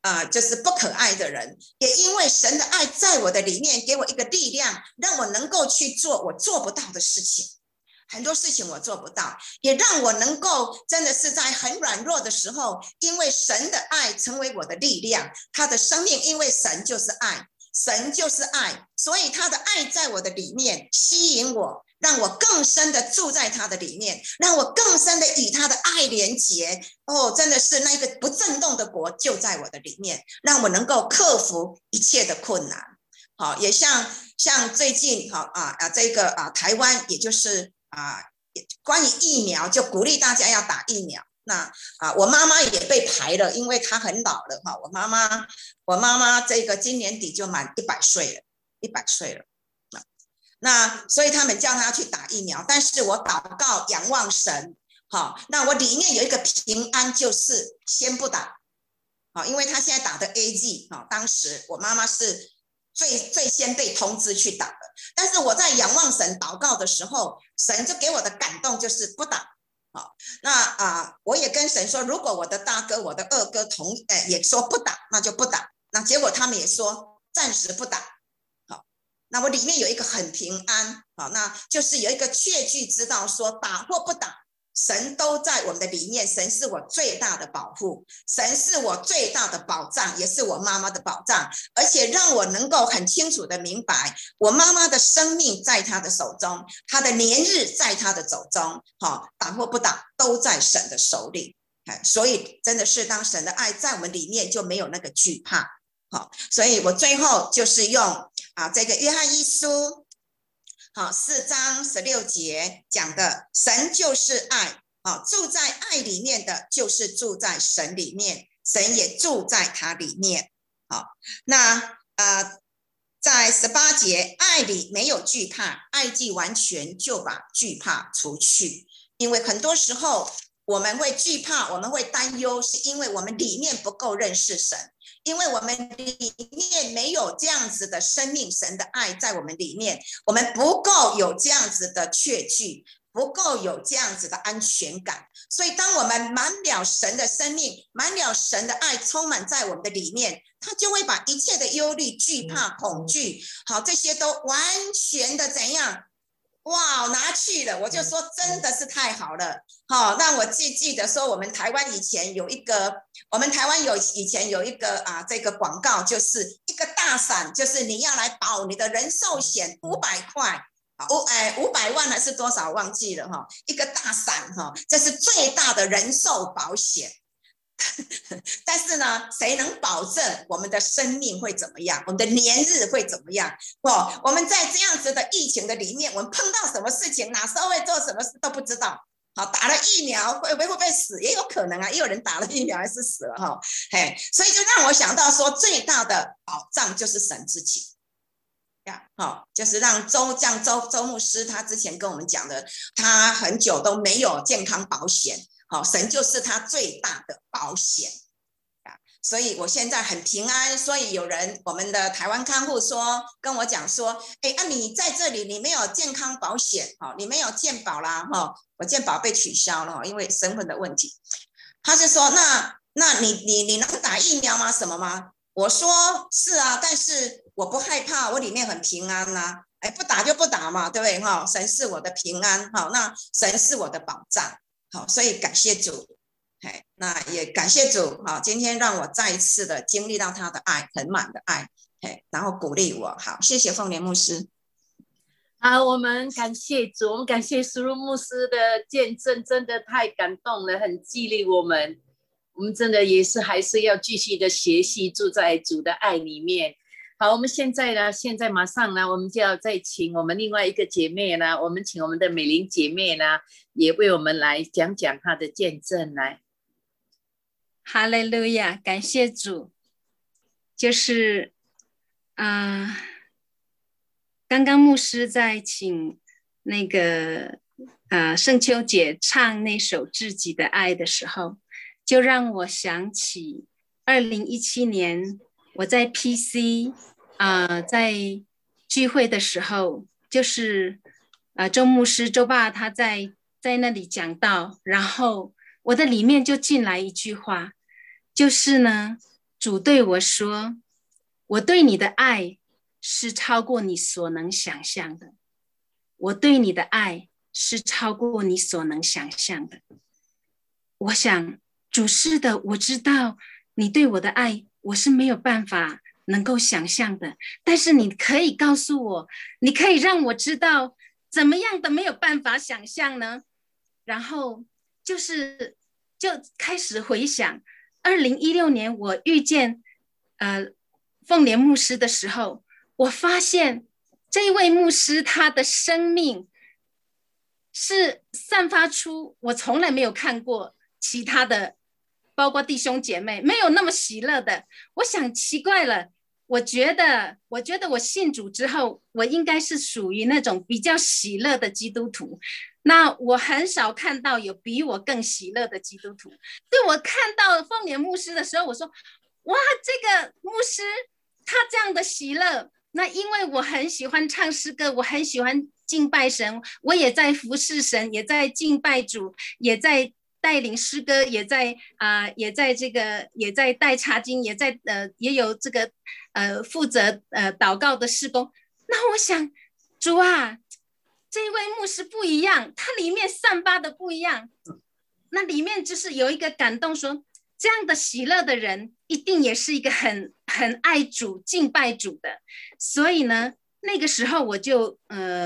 就是不可爱的人，也因为神的爱在我的里面，给我一个力量，让我能够去做我做不到的事情。很多事情我做不到，也让我能够真的是在很软弱的时候，因为神的爱成为我的力量。他的生命，因为神就是爱，神就是爱，所以他的爱在我的里面吸引我，让我更深的住在他的里面，让我更深的与他的爱连结。真的是那个不震动的国就在我的里面，让我能够克服一切的困难。好，也像最近这个台湾，也就是关于疫苗，就鼓励大家要打疫苗。那我妈妈也被排了，因为她很老了哈。我妈妈这个今年底就满100岁了。那所以他们叫她去打疫苗，但是我祷告仰望神，好，那我里面有一个平安，就是先不打，好，因为她现在打的 AZ， 当时我妈妈是最先被通知去打的，但是我在仰望神祷告的时候，神就给我的感动就是不打。好，那我也跟神说，如果我的大哥、我的二哥也说不打，那就不打。那结果他们也说暂时不打。好，那我里面有一个很平安，好，那就是有一个确据知道说打或不打，神都在我们的里面，神是我最大的保护，神是我最大的保障，也是我妈妈的保障，而且让我能够很清楚的明白，我妈妈的生命在她的手中，她的年日在她的手中，打或不打都在神的手里。所以真的是当神的爱在我们里面，就没有那个惧怕。所以我最后就是用这个约翰一书4章16节讲的，神就是爱，住在爱里面的就是住在神里面，神也住在他里面。那在18节，爱里没有惧怕，爱既完全，就把惧怕除去。因为很多时候我们会惧怕，我们会担忧，是因为我们里面不够认识神，因为我们里面没有这样子的生命，神的爱在我们里面，我们不够有这样子的确据，不够有这样子的安全感。所以当我们满了神的生命，满了神的爱充满在我们的里面，他就会把一切的忧虑、惧怕、恐惧，这些都完全的怎样拿去了。我就说真的是太好了。让我记得说，我们台湾以前有一个这个广告，就是一个大伞，就是你要来保你的人寿险500块，500万还是多少忘记了一个大伞这是最大的人寿保险。但是呢，谁能保证我们的生命会怎么样，我们的年日会怎么样？我们在这样子的疫情的里面，我们碰到什么事情，哪时候会做什么事都不知道。打了疫苗会不会死？也有可能也有人打了疫苗还是死了所以就让我想到说，最大的保障就是神自己。就是让周牧师他之前跟我们讲的，他很久都没有健康保险，神就是他最大的保险。所以我现在很平安。所以我们的台湾看护跟我讲说，你在这里你没有健康保险，你没有健保啦，我健保被取消了，因为身份的问题。他就说那你能打疫苗吗？什么吗？我说是啊，但是我不害怕，我里面很平安啊。不打就不打嘛，对不对？神是我的平安，那神是我的保障。所以感谢主。那也感谢主，今天让我再一次的经历到他的爱，很满的爱，然后鼓励我。好，谢谢凤莲牧师。 好，我们感谢主，我们感谢苏鲁牧师的见证，真的太感动了，很激励我们。我们真的也是还是要继续的学习，住在主的爱里面。好，我们现在马上呢，我们就要再请我们另外一个姐妹呢，我们请我们的美玲姐妹呢，也为我们来讲讲她的见证来。 哈利路亚，感谢主。就是刚刚牧师在请那个盛秋姐唱那首《知己的爱》的时候，就让我想起2017年我在 PC 在聚会的时候，就是周牧师周爸他在那里讲道，然后我的里面就进来一句话，就是呢， 主对我说，我对你的爱是超过你所能想象的，我对你的爱是超过你所能想象的。我想主是的，我知道你对我的爱我是没有办法能够想象的，但是你可以告诉我，你可以让我知道怎么样的没有办法想象呢？然后就开始回想2016年我遇见凤莲牧师的时候，我发现这一位牧师他的生命是散发出我从来没有看过其他的，包括弟兄姐妹没有那么喜乐的。我想奇怪了，我觉得我信主之后，我应该是属于那种比较喜乐的基督徒。那我很少看到有比我更喜乐的基督徒。对，我看到凤莲牧师的时候，我说哇，这个牧师他这样的喜乐。那因为我很喜欢唱诗歌，我很喜欢敬拜神，我也在服侍神，也在敬拜主，也在带领诗歌，也在带查经，也有这个负责祷告的事工。那我想主啊，这一位牧师不一样，他里面散发的不一样。那里面就是有一个感动说，这样的喜乐的人一定也是一个很爱主敬拜主的。所以呢那个时候我就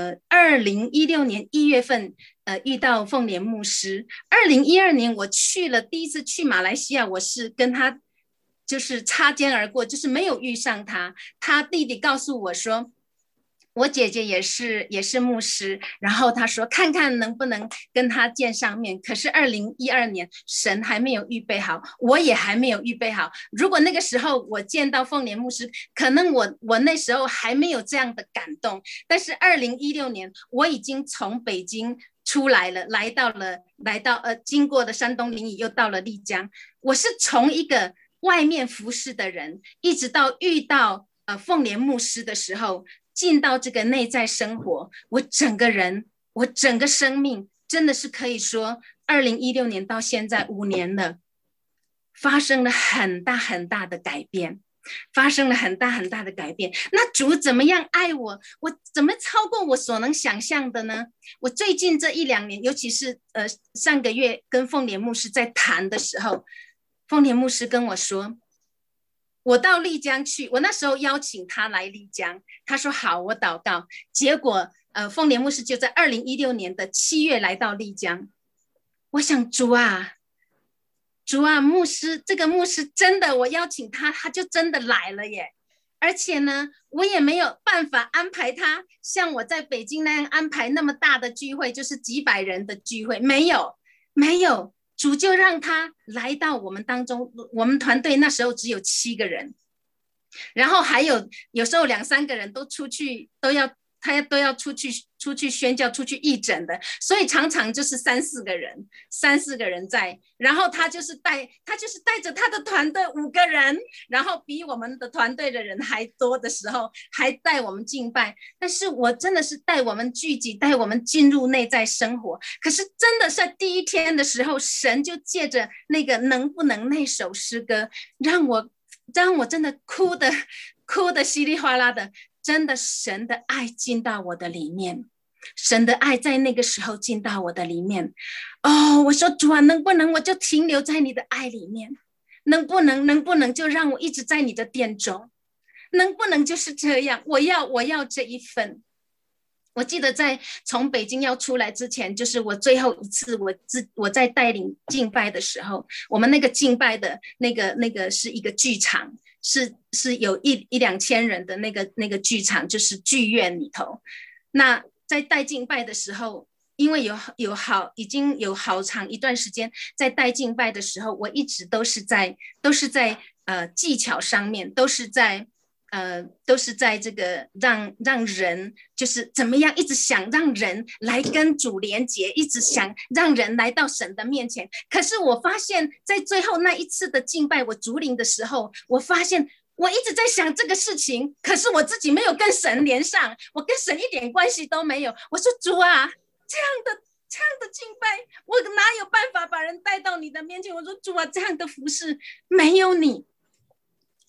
2016年1月份遇到凤莲牧师。2012年我第一次去马来西亚，我是跟他就是擦肩而过，就是没有遇上他。他弟弟告诉我说我姐姐也是牧师，然后他说看看能不能跟他见上面。可是2012年神还没有预备好，我也还没有预备好。如果那个时候我见到凤莲牧师，可能我那时候还没有这样的感动。但是2016年我已经从北京出来了，来到经过了山东临沂，又到了丽江。我是从一个外面服侍的人，一直到遇到凤莲牧师的时候，进到这个内在生活，我整个人，我整个生命真的是可以说2016年到现在5年了，发生了很大很大的改变，发生了很大很大的改变。那主怎么样爱我，我怎么超过我所能想象的呢？我最近这1-2年，尤其是上个月跟凤莲牧师在谈的时候，凤莲牧师跟我说我到丽江去，我那时候邀请他来丽江，他说好，我祷告。结果凤莲牧师就在2016年的7月来到丽江。我想主啊，牧师，这个牧师真的，我邀请他，他就真的来了耶。而且呢，我也没有办法安排他像我在北京那样安排那么大的聚会，就是几百人的聚会，没有。主就让他来到我们当中。我们团队那时候只有7个人，然后还有时候2-3个人都出去，都要出去宣教，出去义诊的，所以常常就是3-4个人在。然后他就是带着他的团队5个人，然后比我们的团队的人还多的时候，还带我们敬拜。但是我真的是带我们聚集，带我们进入内在生活。可是真的在第1天的时候，神就借着那个能不能那首诗歌，让我真的哭的稀里哗啦的。真的神的爱进到我的里面，神的爱在那个时候进到我的里面。我说主啊，能不能我就停留在你的爱里面？能不能就让我一直在你的殿中？能不能就是这样？我要这一份。我记得在从北京要出来之前，就是我最后一次我在带领敬拜的时候，我们那个敬拜的那个是一个剧场，是有1-2千人的那个剧场，就是剧院里头。那在带敬拜的时候，因为已经有好长一段时间在带敬拜的时候，我一直都是在技巧上面，都是在这个让人就是怎么样，一直想让人来跟主连结，一直想让人来到神的面前。可是我发现在最后那一次的敬拜我主领的时候，我发现我一直在想这个事情，可是我自己没有跟神连上，我跟神一点关系都没有。我说主啊，这样的敬拜我哪有办法把人带到你的面前？我说主啊，这样的服事没有你，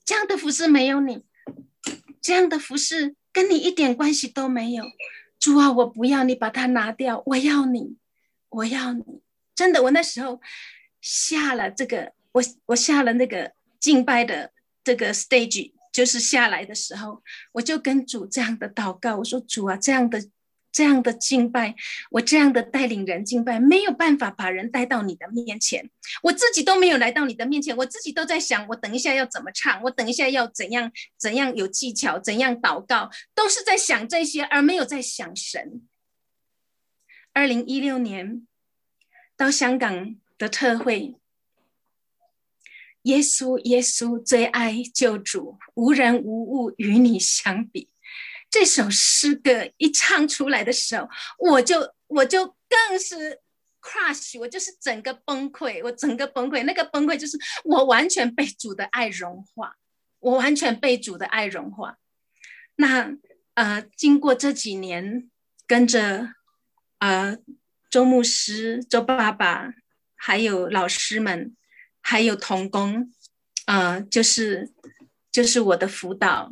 这样的服事没有你，这样的服事跟你一点关系都没有。主啊，我不要你把它拿掉，我要你，我要你。真的，我那时候下了这个，我下了那个敬拜的这个 stage， 就是下来的时候，我就跟主这样的祷告，我说主啊，这样的敬拜，我这样的带领人敬拜，没有办法把人带到你的面前，我自己都没有来到你的面前，我自己都在想，我等一下要怎么唱，我等一下要怎样有技巧，怎样祷告，都是在想这些，而没有在想神。2016年到香港的特会，耶稣耶稣最爱救主，无人无物与你相比。这首诗歌一唱出来的时候，我就更是 crush， 我就是整个崩溃，我整个崩溃，那个崩溃就是我完全被主的爱融化，我完全被主的爱融化。那经过这几年跟着周牧师、周爸爸，还有老师们，还有同工，就是我的辅导，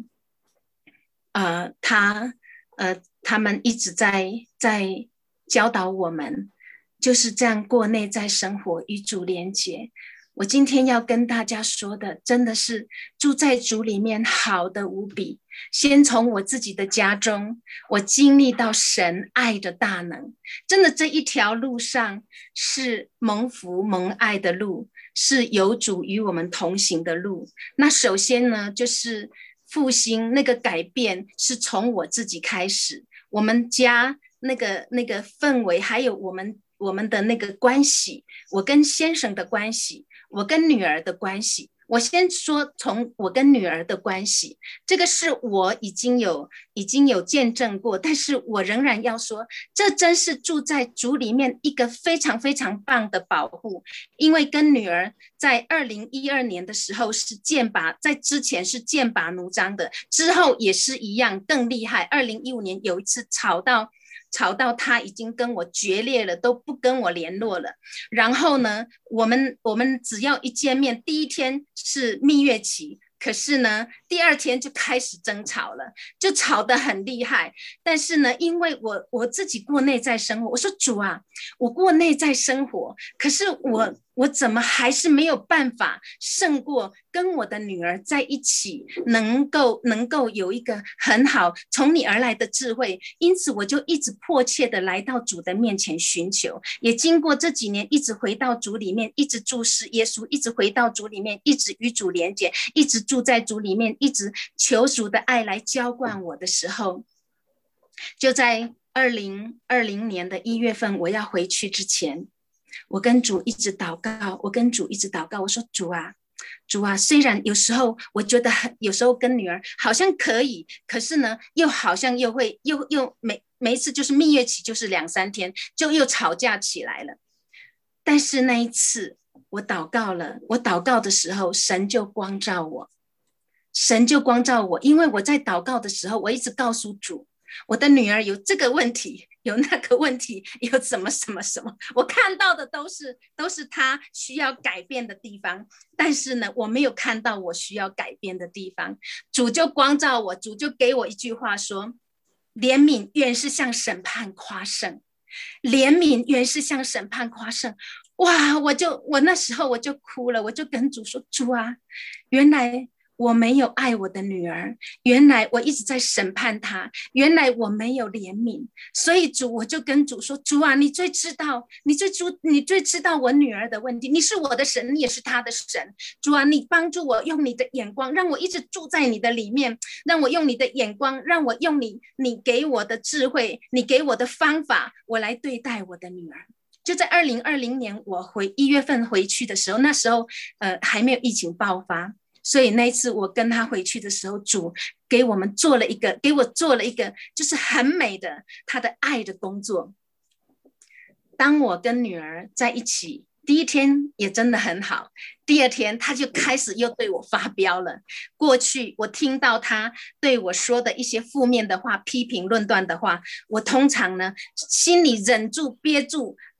他们一直在教导我们，就是这样过内在生活，与主连结。我今天要跟大家说的，真的是住在主里面好的无比。先从我自己的家中，我经历到神爱的大能，真的这一条路上是蒙福蒙爱的路，是有主与我们同行的路。那首先呢，就是复兴那个改变是从我自己开始，我们家那个氛围，还有我们的那个关系，我跟先生的关系，我跟女儿的关系。我先说从我跟女儿的关系，这个是我已经有见证过，但是我仍然要说，这真是住在主里面一个非常非常棒的保护。因为跟女儿在2012年的时候是剑拔，在之前是剑拔弩张的，之后也是一样更厉害。2015年有一次吵到他已经跟我决裂了，都不跟我联络了。然后呢，我们只要一见面，第一天是蜜月期，可是呢，第二天就开始争吵了，就吵得很厉害。但是呢，因为我自己过内在生活，我说主啊，我过内在生活，可是我怎么还是没有办法胜过跟我的女儿在一起，能够有一个很好从你而来的智慧。因此我就一直迫切的来到主的面前寻求，也经过这几年一直回到主里面，一直注视耶稣，一直回到主里面，一直与主连结，一直住在主里面，一直求主的爱来浇灌我的时候，就在2020年的1月份我要回去之前，我跟主一直祷告，我说主啊，虽然有时候我觉得有时候跟女儿好像可以，可是呢又好像又会又每一次就是蜜月期就是2-3天就又吵架起来了。但是那一次我祷告的时候，神就光照我，因为我在祷告的时候，我一直告诉主，我的女儿有这个问题，有那个问题，有什么，我看到的都是她需要改变的地方，但是呢，我没有看到我需要改变的地方。主就光照我，主就给我一句话说：怜悯原是向审判夸胜，怜悯原是向审判夸胜。哇！我那时候我就哭了，我就跟主说：主啊，原来我没有爱我的女儿，原来我一直在审判她，原来我没有怜悯。所以主，我就跟主说：主啊，你最知道我女儿的问题，你是我的神，你也是她的神。主啊，你帮助我用你的眼光，让我一直住在你的里面，让我用你的眼光，让我用你给我的智慧，你给我的方法，我来对待我的女儿。就在2020年我1月份回去的时候，那时候还没有疫情爆发，所以那一次我跟他回去的时候，主给我做了一个就是很美的他的爱的工作。当我跟女儿在一起，第一天也真的很好，第二天他就开始又对我发飙了。过去我听到他对我说的一些负面的话，批评论断的话，我通常呢心里忍住憋住，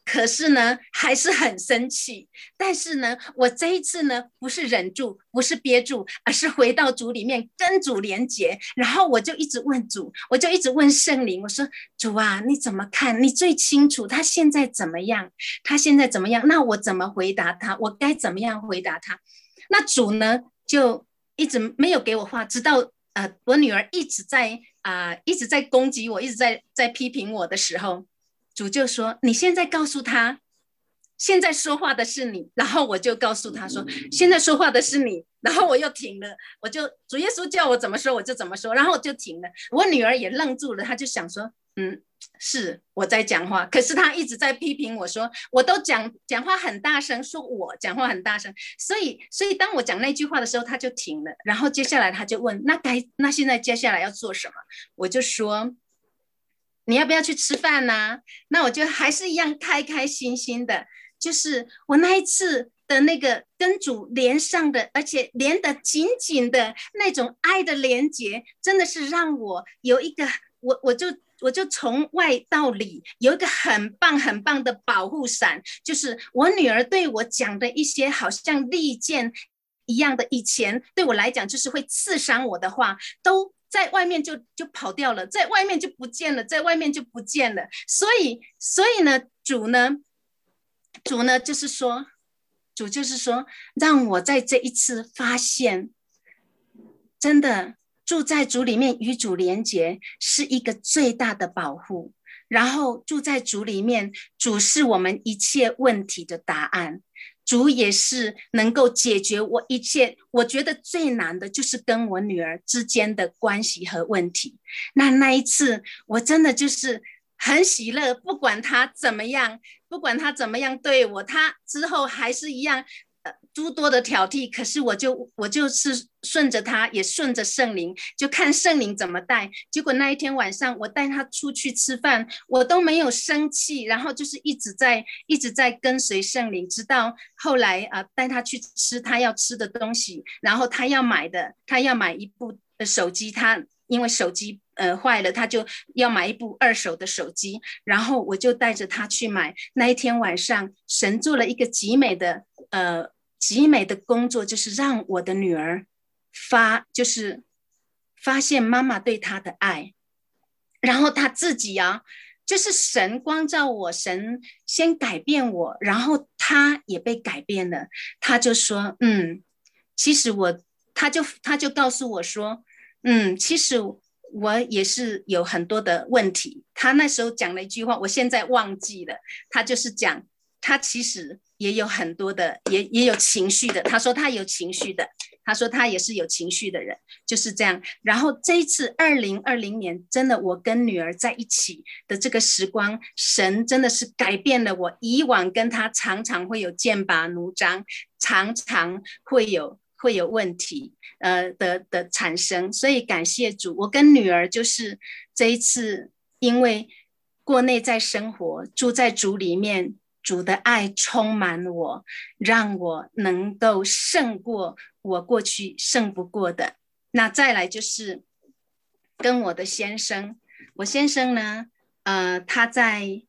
可是呢还是很生气。但是呢我这一次呢不是忍住，不是憋住，而是回到主里面跟主连结。然后我就一直问主，我就一直问圣灵，我说主啊，你怎么看？你最清楚他现在怎么样，他现在怎么样，那我怎么回答他？我该怎么样回答他？那主呢就一直没有给我话，直到我女儿一直在攻击我，一直在批评我的时候，主就说你现在告诉他，现在说话的是你。然后我就告诉他说现在说话的是你，然后我又停了，我就主耶稣叫我怎么说我就怎么说，然后我就停了。我女儿也愣住了，她就想说是我在讲话，可是她一直在批评我说我都讲话很大声，说我讲话很大声。所以当我讲那句话的时候她就停了，然后接下来她就问那现在接下来要做什么。我就说你要不要去吃饭啊？那我就还是一样开开心心的，就是我那一次的那个跟主连上的，而且连得紧紧的那种爱的连结，真的是让我有一个我就从外到里有一个很棒很棒的保护伞，就是我女儿对我讲的一些好像利剑一样的，以前对我来讲就是会刺伤我的话，都在外面就跑掉了，在外面就不见了，在外面就不见了。所以呢，主呢就是说，让我在这一次发现，真的住在主里面与主连结是一个最大的保护。然后住在主里面，主是我们一切问题的答案，主也是能够解决我一切。我觉得最难的就是跟我女儿之间的关系和问题。那一次我真的就是很喜乐，不管她怎么样对我，她之后还是一样诸多的挑剔，可是我就是顺着他，也顺着圣灵，就看圣灵怎么带。结果那一天晚上我带他出去吃饭，我都没有生气，然后就是一直在跟随圣灵，直到后来带他去吃他要吃的东西，然后他要买一部手机，他因为手机坏了，他就要买一部二手的手机，然后我就带着他去买。那一天晚上神做了一个极美的工作，就是让我的女儿就是发现妈妈对她的爱，然后她自己就是神光照我，神先改变我，然后她也被改变了。她就说其实她就告诉我说其实我也是有很多的问题。她那时候讲了一句话，我现在忘记了，她就是讲她其实也有很多的也有情绪的。她说她有情绪的，她说她也是有情绪的人，就是这样。然后这一次2020年真的我跟女儿在一起的这个时光，神真的是改变了我。以往跟她常常会有剑拔弩张，常常会有问题的产生。所以感谢主，我跟女儿就是这一次因为过内在生活，住在主里面，主的爱充满我，让我能够胜过我过去胜不过的。那再来就是跟我的先生，我先生呢他在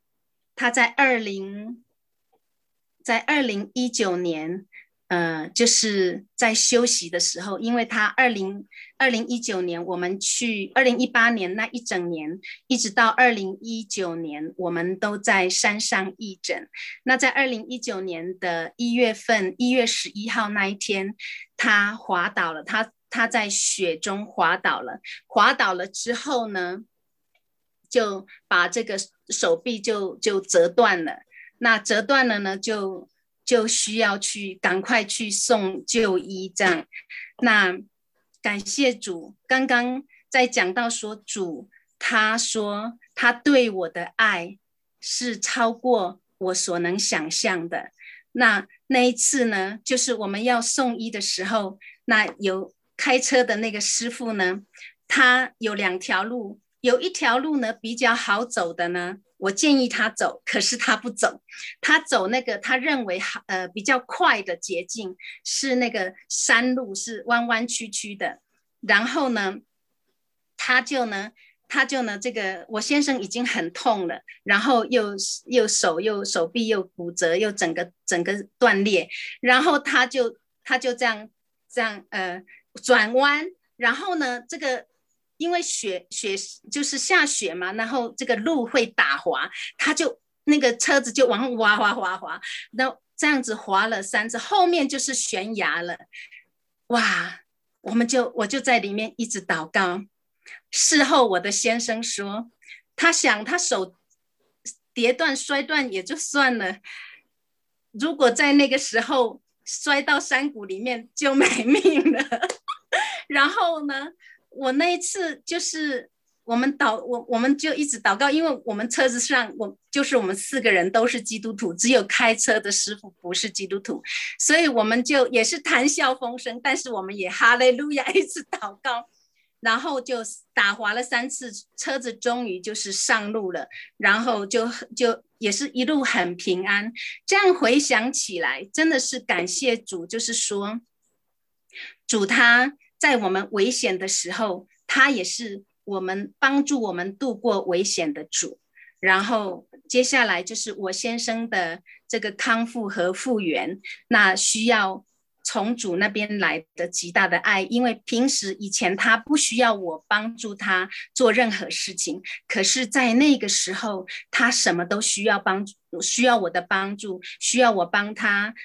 2019年就是在休息的时候，因为他2019年我们去2018年那一整年，一直到2019年我们都在山上义诊。那在2019年的1月11号那一天，他滑倒了，他在雪中滑倒了之后呢，就把这个手臂就折断了。那折断了呢，就需要赶快去送就医这样。那感谢主，刚刚在讲到说主他说他对我的爱是超过我所能想象的。那一次呢，就是我们要送医的时候，那有开车的那个师傅呢，他有2条路，有一条路呢比较好走的呢，我建议他走，可是他不走，他走那个他认为比较快的捷径，是那个山路，是弯弯曲曲的。然后呢，他他就呢，这个我先生已经很痛了，然后又手臂又骨折，又整个断裂，然后他就这样转弯，然后呢，这个因为雪就是下雪嘛，然后这个路会打滑，他就那个车子就往后滑，然后这样子滑了3次，后面就是悬崖了，哇！我就在里面一直祷告。事后我的先生说，他想他手跌断摔断也就算了，如果在那个时候摔到山谷里面就没命了。然后呢，我那一次就是我们就一直祷告，因为我们车子上我们4个人都是基督徒，只有开车的师傅不是基督徒，所以我们就也是谈笑风生，但是我们也哈利路亚一直祷告，然后就打滑了3次，车子终于就是上路了，然后就也是一路很平安。这样回想起来，真的是感谢主，就是说主他在我们危险的时候，他也是帮助我们度过危险的主。然后接下来就是我先生的这个康复和复原，那需要从主那边来的极大的爱，因为平时以前他不需要我帮助他做任何事情，可是在那个时候他什么都需要需要我的帮助，需要我帮他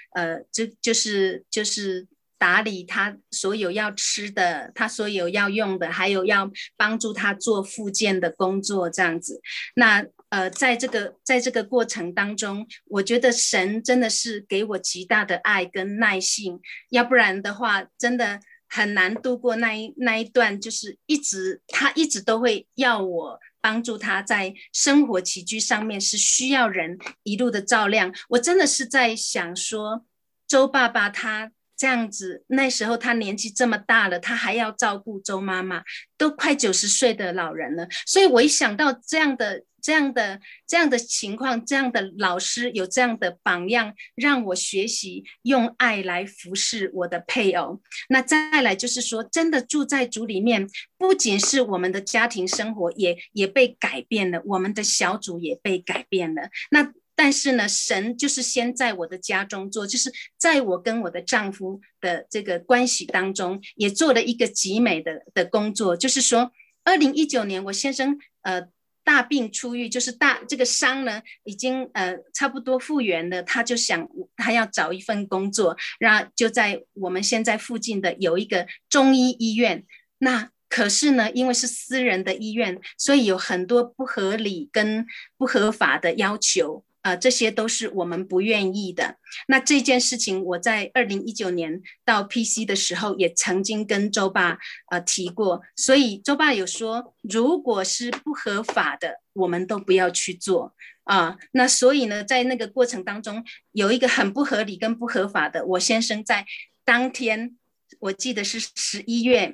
就是打理他所有要吃的，他所有要用的，还有要帮助他做复健的工作这样子。那在这个过程当中，我觉得神真的是给我极大的爱跟耐性，要不然的话真的很难度过那一段，就是他一直都会要我帮助他在生活起居上面是需要人一路的照亮。我真的是在想说，周爸爸他这样子，那时候他年纪这么大了，他还要照顾周妈妈，都快90岁的老人了。所以我一想到这样的情况，这样的老师有这样的榜样，让我学习用爱来服侍我的配偶。那再来就是说，真的住在主里面，不仅是我们的家庭生活也被改变了，我们的小组也被改变了。但是呢，神就是先在我的家中做，就是在我跟我的丈夫的这个关系当中，也做了一个极美的工作。就是说2019年我先生大病初愈，就是这个伤呢已经差不多复原了，他就想他要找一份工作，然后就在我们现在附近的有一个中医医院。那可是呢，因为是私人的医院，所以有很多不合理跟不合法的要求。这些都是我们不愿意的。那这件事情我在2019年到 PC 的时候也曾经跟周爸提过，所以周爸有说，如果是不合法的我们都不要去做那所以呢，在那个过程当中有一个很不合理跟不合法的，我先生在当天，我记得是11月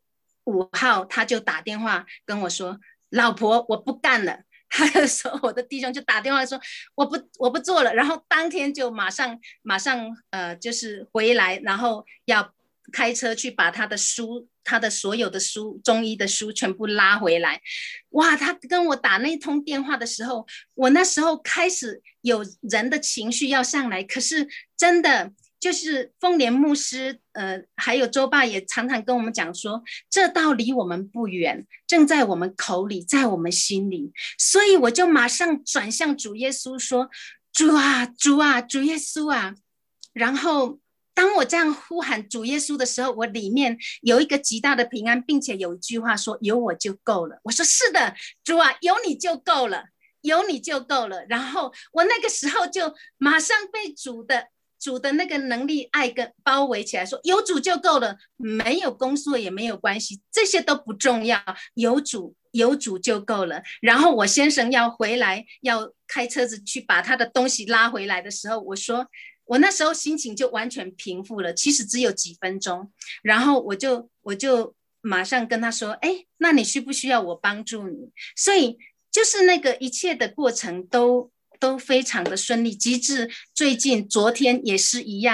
5号，他就打电话跟我说，老婆我不干了。他就说，我的弟兄就打电话说我不做了，然后当天就马上就是回来，然后要开车去把他的所有的书，中医的书全部拉回来。哇，他跟我打那通电话的时候，我那时候开始有人的情绪要上来，可是真的就是丰年牧师还有周爸也常常跟我们讲说，这道离我们不远，正在我们口里，在我们心里。所以我就马上转向主耶稣说，主啊主啊主耶稣啊。然后当我这样呼喊主耶稣的时候，我里面有一个极大的平安，并且有一句话说，有我就够了。我说是的，主啊，有你就够了，有你就够了。然后我那个时候就马上被主的那个能力爱跟包围起来，说有主就够了，没有工作也没有关系，这些都不重要，有主就够了。然后我先生要回来，要开车子去把他的东西拉回来的时候，我说我那时候心情就完全平复了，其实只有几分钟。然后我就马上跟他说，那你需不需要我帮助你？所以就是那个一切的过程都非常的顺利，极致昨天也是一样，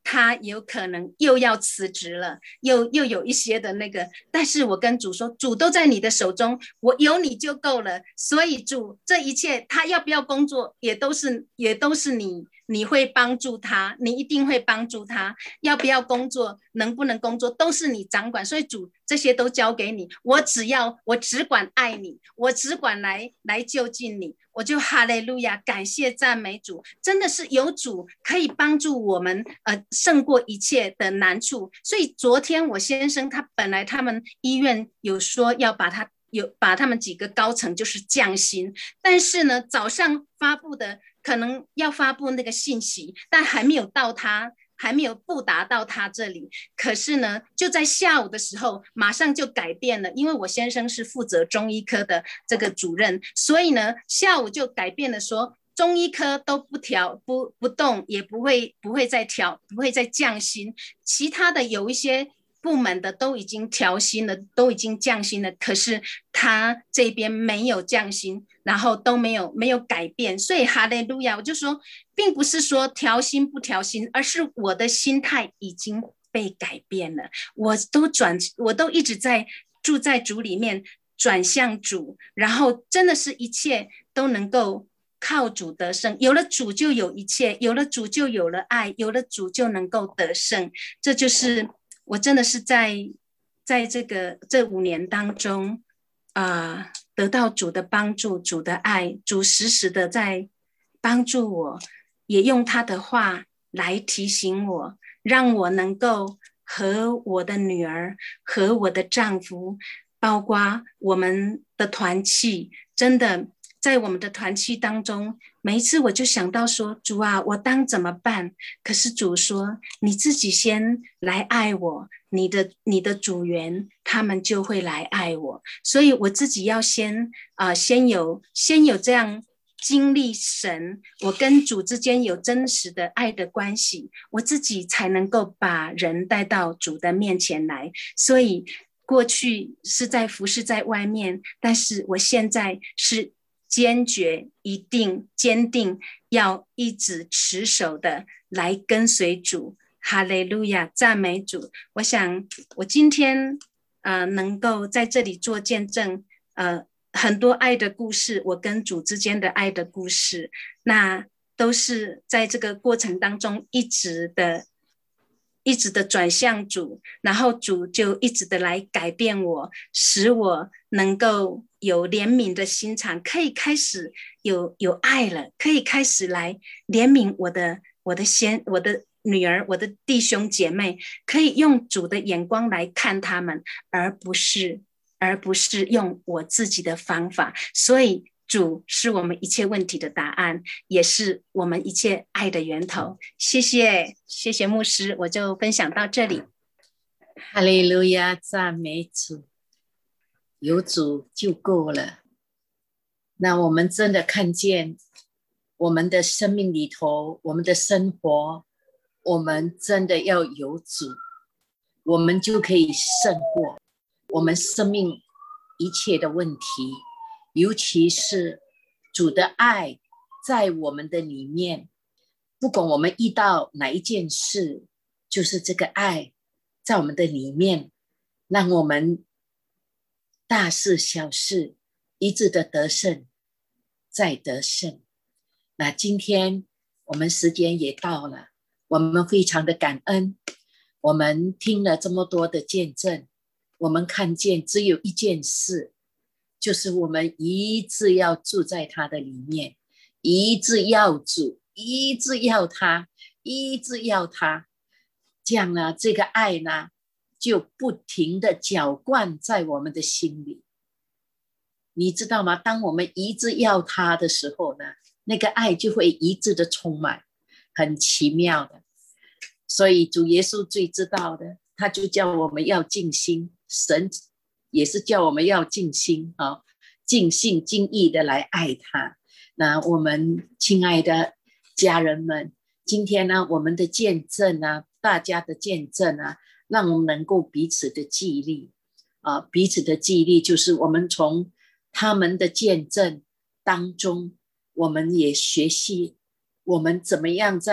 他有可能又要辞职了，又有一些的那个，但是我跟主说，主都在你的手中，我有你就够了。所以主这一切，他要不要工作，也都是你会帮助他，你一定会帮助他。要不要工作，能不能工作，都是你掌管。所以主这些都交给你，我只管爱你，我只管来就近你。我就哈利路亚，感谢赞美主，真的是有主可以帮助我们胜过一切的难处。所以昨天我先生本来他们医院有说要把他们几个高层就是降薪，但是呢早上发布的可能要发布那个信息，但还没有布达到他这里。可是呢就在下午的时候马上就改变了，因为我先生是负责中医科的这个主任，所以呢下午就改变了，说中医科都不动，也不会再降薪，其他的有一些部门的都已经调薪了，都已经降薪了，可是他这边没有降薪，然后都没有改变。所以哈利路亚，我就说并不是说调薪不调薪，而是我的心态已经被改变了，我都一直在住在主里面，转向主，然后真的是一切都能够靠主得胜，有了主就有一切，有了主就有了爱，有了主就能够得胜。这就是我真的是在这5年当中得到主的帮助，主的爱，主时时的在帮助我，也用他的话来提醒我，让我能够和我的女儿和我的丈夫，包括我们的团契，真的在我们的团契当中，每一次我就想到说，主啊，我当怎么办？可是主说，你自己先来爱我，你的组员他们就会来爱我。所以我自己要先有这样经历神，我跟主之间有真实的爱的关系，我自己才能够把人带到主的面前来。所以过去是在服侍在外面，但是我现在是坚决一定坚定要一直持守的来跟随主。哈利路亚，赞美主。我想我今天能够在这里做见证，很多爱的故事，我跟主之间的爱的故事，那都是在这个过程当中一直的转向主，然后主就一直的来改变我，使我能够有怜悯的心肠，可以开始有爱了，可以开始来怜悯我的女儿，我的弟兄姐妹，可以用主的眼光来看他们，而不是用我自己的方法。所以主是我们一切问题的答案，也是我们一切爱的源头。谢谢牧师，我就分享到这里。 哈利路亚，赞美主，有主就够了。那我们真的看见我们的生命里头，我们的生活，我们真的要有主，我们就可以胜过我们生命一切的问题，尤其是主的爱在我们的里面，不管我们遇到哪一件事，就是这个爱在我们的里面，让我们大事小事一致的得胜再得胜。那今天我们时间也到了，我们非常的感恩，我们听了这么多的见证，我们看见只有一件事，就是我们一直要住在他的里面，一直要主，一直要他，一直要他，这样呢，这个爱呢就不停的浇灌在我们的心里。你知道吗？当我们一直要他的时候呢，那个爱就会一直的充满，很奇妙的。所以主耶稣最知道的，他就叫我们要尽心，神也是叫我们要尽心尽心尽意的来爱他。那我们亲爱的家人们，今天呢，我们的见证啊，大家的见证啊，让我们能够彼此的激励彼此的激励就是我们从他们的见证当中，我们也学习我们怎么样在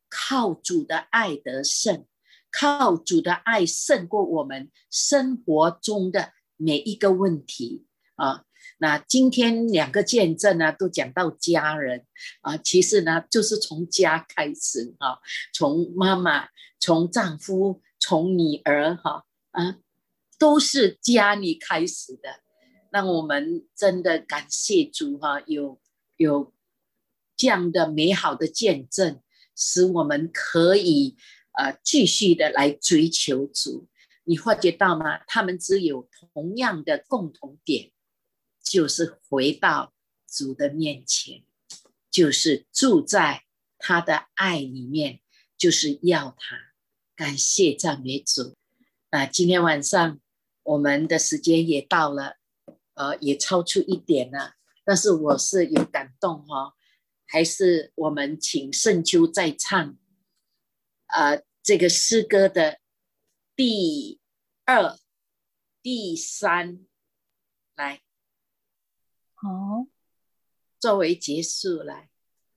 靠主的爱得胜，靠主的爱胜过我们生活中的每一个问题啊。那今天2个见证呢，都讲到家人啊，其实呢，就是从家开始啊，从妈妈、从丈夫、从女儿都是家里开始的。让我们真的感谢主有这样的美好的见证，使我们可以继续的来追求主。你发觉到吗？他们只有同样的共同点，就是回到主的面前，就是住在他的爱里面，就是要他。感谢赞美主。今天晚上我们的时间也到了，也超出一点了，但是我是有感动还是我们请圣秋再唱这个诗歌的第2、第3来， 好， 作为结束来。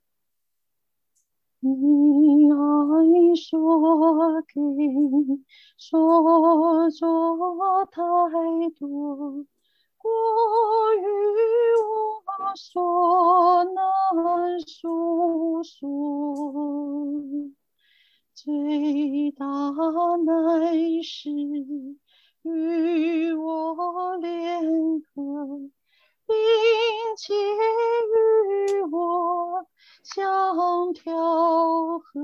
你爱说给说着太多，过于我所能述说，最大乃是与我联合，并且与我相调和，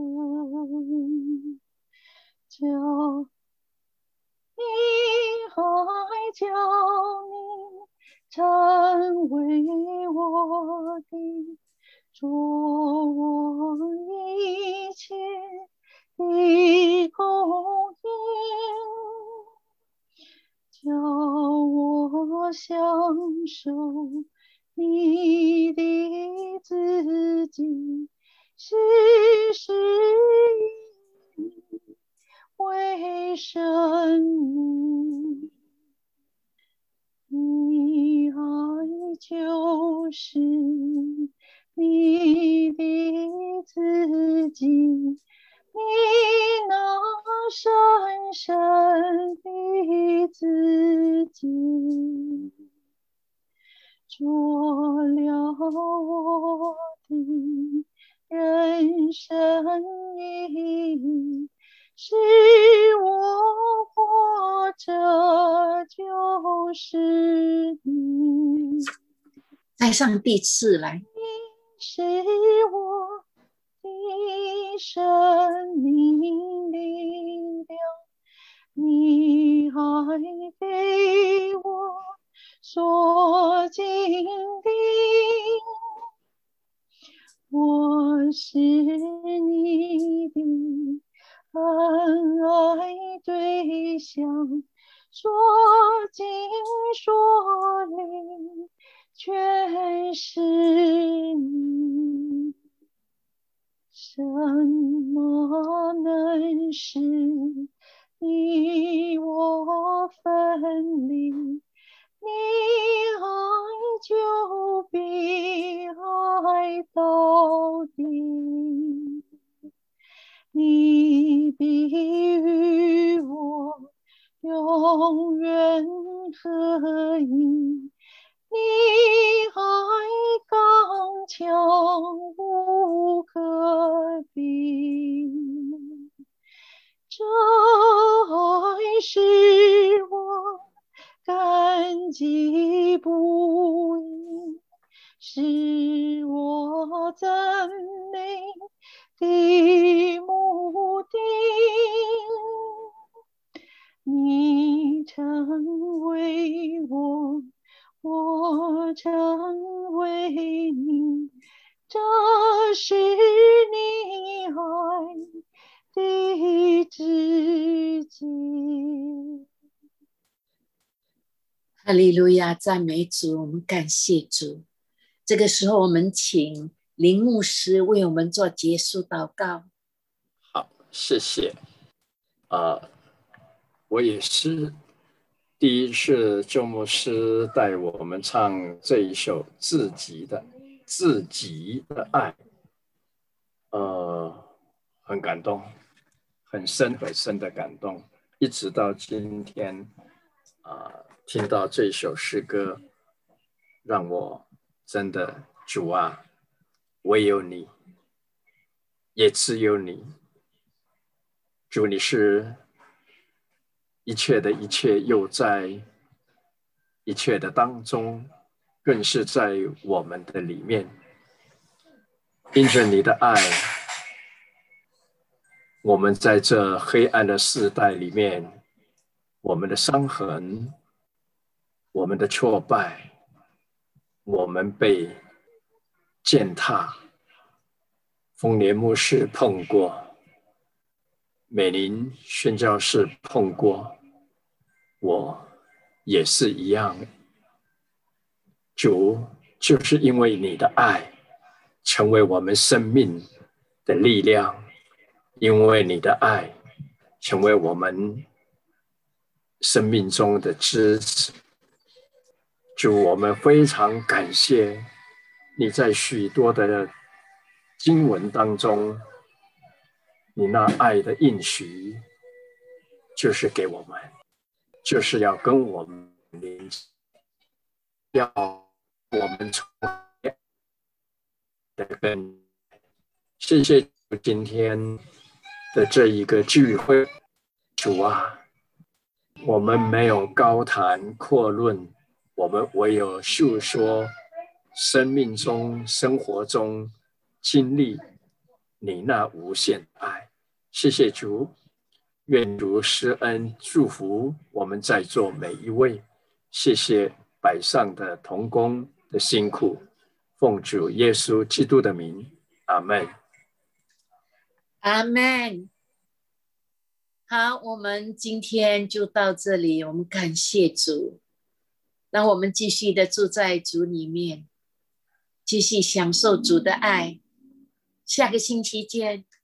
叫你还叫你成为我的，做我一切的供应，叫我享受你的自己，是以为生命。你爱就是你的自己，你那深深的自己，做了我的人生意义，使我活着就是你。 再上第4来， 你是我的生命力量，你爱给我所坚定，我是你的恩爱对象，说尽说理全是你，什么能使你我分离？你爱就必爱到底，你必与我永远合一，你爱刚强无可比，这爱使我感激不已，是我赞美的目的。你成为我，我成为你，这是你爱的知己。 哈利路亚，赞美主，我们感谢主。这个时候我们请林牧师为我们做结束祷告。 好，谢谢。我也是第一次周牧师带我们唱这一首自己的爱。 很感动，很深很深的感动，一直到今天听到这首诗歌，让我真的主啊，唯有你，也只有你，主，你是一切的一切，又在一切的当中，更是在我们的里面。因着你的爱，我们在这黑暗的世代里面，我们的伤痕，我们的挫败，我们被践踏。丰年牧师碰过，美林宣教士碰过，我也是一样。主，就是因为你的爱成为我们生命的力量，因为你的爱成为我们生命中的支持。主，我们非常感谢你在许多的经文当中，你那爱的应许就是给我们，就是要跟我们连接，要我们从的根。谢谢今天的这一个聚会，主啊，我们没有高谈阔论，我们唯有述说生命中、生活中经历你那无限爱。谢谢主，愿主施恩祝福我们在座每一位。谢谢摆上的同工的辛苦，奉主耶稣基督的名，阿们。 阿们。好，我们今天就到这里，我们感谢主，让我们继续的住在主里面，继续享受主的爱。下个星期见。